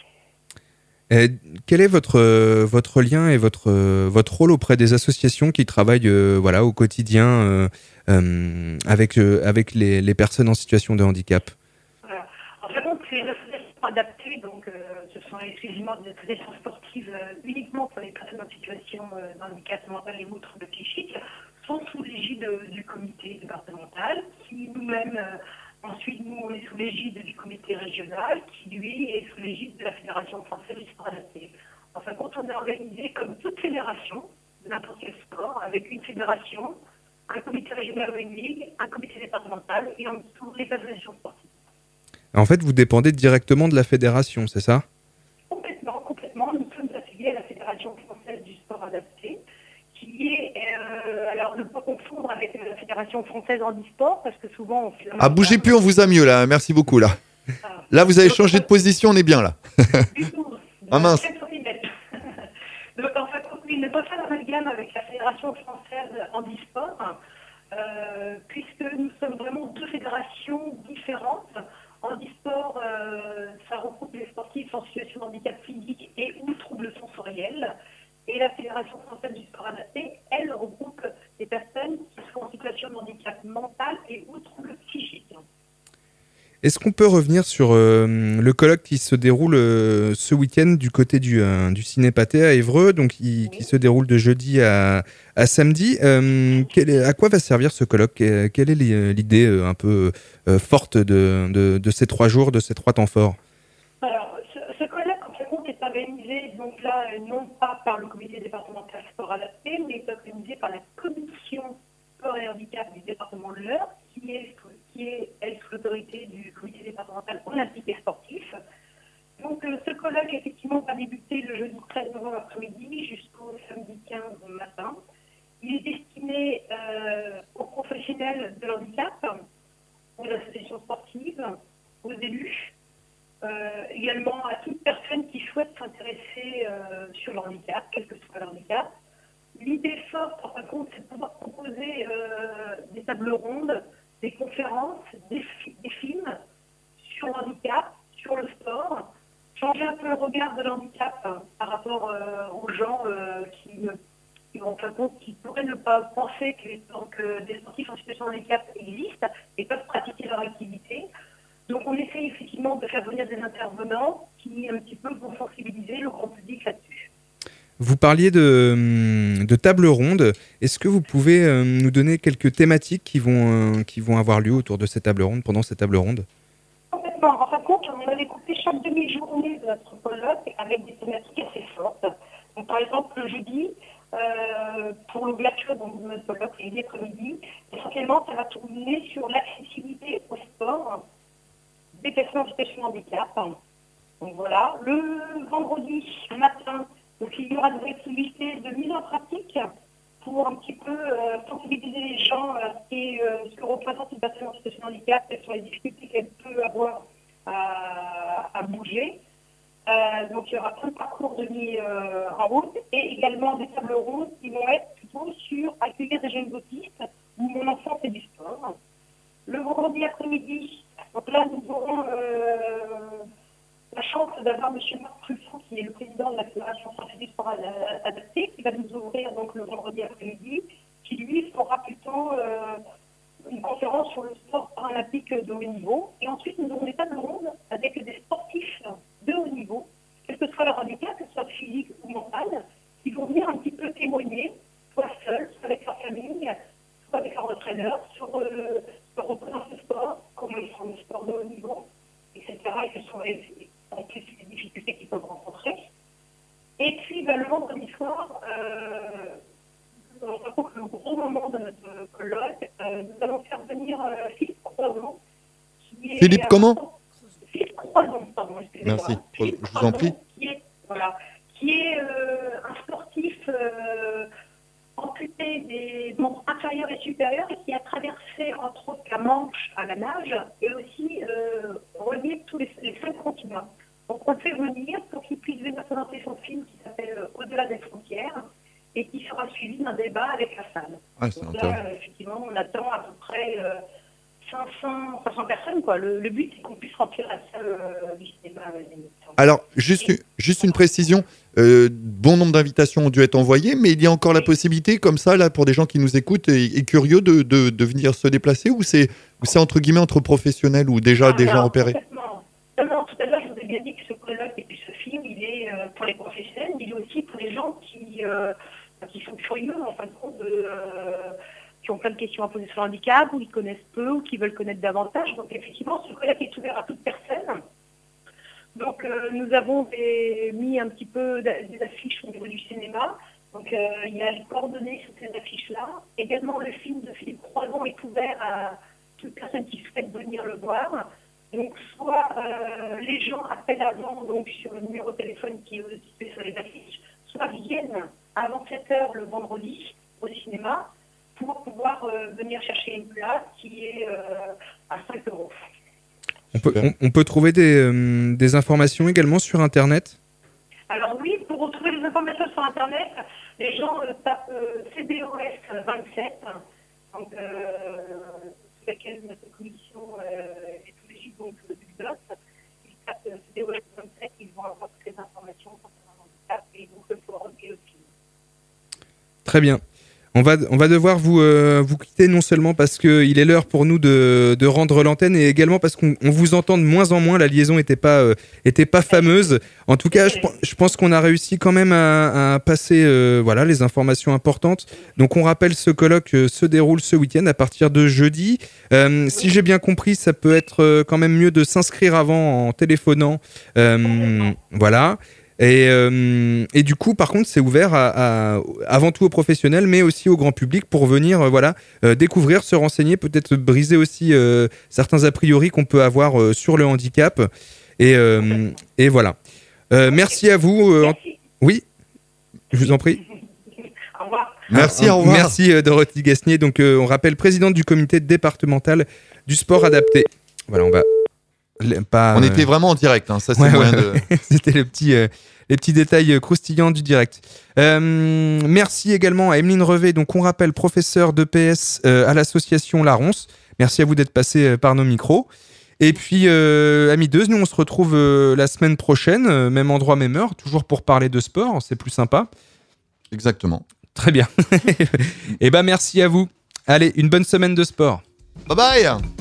Euh, quel est votre, euh, votre lien et votre, euh, votre rôle auprès des associations qui travaillent euh, voilà, au quotidien euh, euh, avec, euh, avec les, les personnes en situation de handicap? Voilà. En fait, c'est une association adaptée, donc euh, ce sont exclusivement des associations sportives euh, uniquement pour les personnes en situation euh, de handicap mental et ou troubles psychiques, sont sous l'égide euh, du comité départemental, qui nous-mêmes... Euh, Ensuite, nous, on est sous l'égide du comité régional, qui, lui, est sous l'égide de la Fédération française du sport adapté. Enfin, quand on est organisé comme toute fédération, de n'importe quel sport, avec une fédération, un comité régional ou une ligue, un comité départemental, et en dessous, les associations sportives. En fait, vous dépendez directement de la fédération, c'est ça? Complètement, complètement. Nous sommes affiliés à la Fédération française du sport adapté, qui est, euh, alors ne pas confondre avec la Fédération française handisport, parce que souvent on fait... Ah, bougez plus, on vous a mieux là, merci beaucoup là. Ah. Là, vous avez changé de position, on est bien là. Du tout. Ah mince. Donc en fait, il ne pas faire l'amalgame avec la Fédération française handisport, euh, puisque nous sommes vraiment deux fédérations différentes. Handisport, euh, ça regroupe les sportifs en situation de handicap physique et ou troubles sensoriels. Et la Fédération française du sport adapté, elle regroupe des personnes qui sont en situation de handicap mental et ou troubles psychiques. Est-ce qu'on peut revenir sur euh, le colloque qui se déroule euh, ce week-end du côté du, euh, du Ciné Pâté à Évreux, donc qui, oui. qui se déroule de jeudi à, à samedi. Euh, quel est, à quoi va servir ce colloque? Quelle est l'idée euh, un peu euh, forte de, de, de ces trois jours, de ces trois temps forts? Alors, ce, ce colloque, en fait, est organisé, donc là, non pas par le comité départemental sport adapté, mais est organisé par la commission sport et handicap du département de l'Eure, qui est, qui est elle, sous l'autorité du comité départemental olympique et sportif. Donc, euh, ce colloque, effectivement, va débuter le jeudi treize novembre après-midi jusqu'au samedi quinze matin. Il est destiné euh, aux professionnels de l'handicap, aux associations sportives, élus, euh, également à toute personne qui souhaite s'intéresser euh, sur le handicap, quel que soit le handicap. L'idée forte, en fin de compte, c'est de pouvoir proposer euh, des tables rondes, des conférences, des, fi- des films sur le handicap, sur le sport, changer un peu le regard de l'handicap hein, par rapport euh, aux gens euh, qui, qui, en fin de compte, qui pourraient ne pas penser que, donc, euh, des sportifs en situation de handicap existent et peuvent pratiquer leur activité. Donc on essaie effectivement de faire venir des intervenants qui un petit peu vont sensibiliser le grand public là-dessus. Vous parliez de, de table ronde. Est-ce que vous pouvez euh, nous donner quelques thématiques qui vont, euh, qui vont avoir lieu autour de ces tables rondes, pendant ces tables rondes? Complètement. En fin de compte, on a découpé chaque demi-journée de notre colloque avec des thématiques assez fortes. Donc, par exemple, le jeudi, euh, pour l'ouverture donc, de notre colloque, et l'après-midi, essentiellement, ça va tourner sur l'accessibilité au sport des personnes en situation de handicap. Donc voilà. Le vendredi matin, donc, il y aura des activités de mise en pratique pour un petit peu euh, sensibiliser les gens à ce, qui est, euh, ce que représente une personne en situation de handicap, quelles sont les difficultés qu'elle peut avoir à, à bouger. Euh, donc il y aura plein de parcours de mis euh, en route et également des tables rondes qui vont être plutôt sur accueillir des jeunes autistes où mon enfant fait du sport. Le vendredi après-midi, donc là nous aurons euh, la chance d'avoir M. Marc Truffaut, qui est le président de la Fédération française du sport adapté, qui va nous ouvrir donc le vendredi après-midi, qui lui fera plutôt euh, une conférence sur le sport paralympique de haut niveau. Et ensuite, nous aurons des tables rondes avec des sportifs de haut niveau, quel que soit leur handicap, que ce soit physique ou mental, qui vont venir un petit peu témoigner, soit seuls, soit avec leur famille, soit avec leur entraîneur, sur euh, leur représentation du sport, comment ils font le sport de haut niveau, et cetera. Et quelles sont les, en plus les difficultés qu'ils peuvent rencontrer. Et puis ben, le vendredi soir, euh, on raconte le gros moment de notre colloque, euh, nous allons faire venir euh, Philippe Croison. Philippe est, comment euh, Philippe Croison, pardon, excusez-moi. Merci, Philippe je vous en prie. Qui est, voilà, qui est euh, un sportif euh, amputé des membres inférieurs et supérieurs et qui a traversé entre autres la Manche à la nage et aussi euh, relié tous les, les cinq continents. Donc on le fait venir pour qu'il puisse venir présenter son film qui s'appelle euh, Au-delà des frontières et qui sera suivi d'un débat avec la salle. Ah, c'est Donc intéressant. là, euh, effectivement, on attend à peu près euh, cinq cents, cinq cents personnes. Quoi. Le, le but, c'est qu'on puisse remplir la salle euh, du cinéma. Euh, Alors, juste, juste une précision. Euh, bon nombre d'invitations ont dû être envoyées, mais il y a encore la possibilité, comme ça, là, pour des gens qui nous écoutent et, et curieux, de, de, de venir se déplacer, ou c'est, ou c'est entre guillemets entre professionnels ou déjà Ah, des gens alors, repérés? complètement. Non, non, tout à l'heure, je vous ai bien dit que ce colloque et puis ce film, il est euh, pour les professionnels, mais il est aussi pour les gens qui, euh, qui sont curieux, en fin de compte, de, euh, qui ont plein de questions à poser sur le handicap, ou qui connaissent peu, ou qui veulent connaître davantage. Donc, effectivement, ce colloque est ouvert à toute personne. Donc, euh, nous avons des, mis un petit peu d'a- des affiches au niveau du cinéma. Donc, euh, il y a les coordonnées sur ces affiches-là. Également, le film de Philippe Croison est ouvert à toute personne qui souhaite venir le voir. Donc, soit euh, les gens appellent avant, donc sur le numéro de téléphone qui est situé sur les affiches, soit viennent avant sept heures le vendredi au cinéma pour pouvoir euh, venir chercher une place qui est euh, à cinq euros. On peut, on, on peut trouver des, euh, des informations également sur Internet? Alors oui, pour retrouver les informations sur Internet, les gens euh, tapent euh, C D O S vingt-sept, donc euh, sous laquelle notre commission euh, est sous l'égide donc du D O S. Ils tapent euh, C D O S vingt-sept, ils vont avoir toutes les informations concernant le handicap et donc le forum et le film. Très bien. On va, on va devoir vous, euh, vous quitter, non seulement parce qu'il est l'heure pour nous de, de rendre l'antenne, et également parce qu'on on vous entend de moins en moins. La liaison n'était pas, euh, était pas fameuse. En tout cas, je, je pense qu'on a réussi quand même à, à passer euh, voilà, les informations importantes. Donc on rappelle, ce colloque euh, se déroule ce week-end à partir de jeudi. Euh, si j'ai bien compris, ça peut être euh, quand même mieux de s'inscrire avant en téléphonant. Euh, voilà. Et, euh, et du coup, par contre, c'est ouvert à, à, avant tout aux professionnels, mais aussi au grand public pour venir euh, voilà, euh, découvrir, se renseigner, peut-être briser aussi euh, certains a priori qu'on peut avoir euh, sur le handicap. Et, euh, et voilà. Euh, merci à vous. Euh, en... Oui, je vous en prie. Au revoir. Merci, Ah, au revoir. Merci euh, Dorothy Gasnier. Donc, euh, on rappelle, présidente du comité départemental du sport adapté. Voilà, on va Les- pas, On euh, était vraiment en direct, hein, ça c'est ouais, moyen ouais. de... C'était les petits, euh, les petits détails euh, croustillants du direct. Euh, merci également à Emeline Revet, donc on rappelle professeur d'E P S euh, à l'association La Ronce. Merci à vous d'être passé euh, par nos micros. Et puis, euh, amis deux, nous on se retrouve euh, la semaine prochaine, euh, même endroit, même heure, toujours pour parler de sport, c'est plus sympa. Exactement. Très bien. Et ben merci à vous. Allez, une bonne semaine de sport. Bye bye.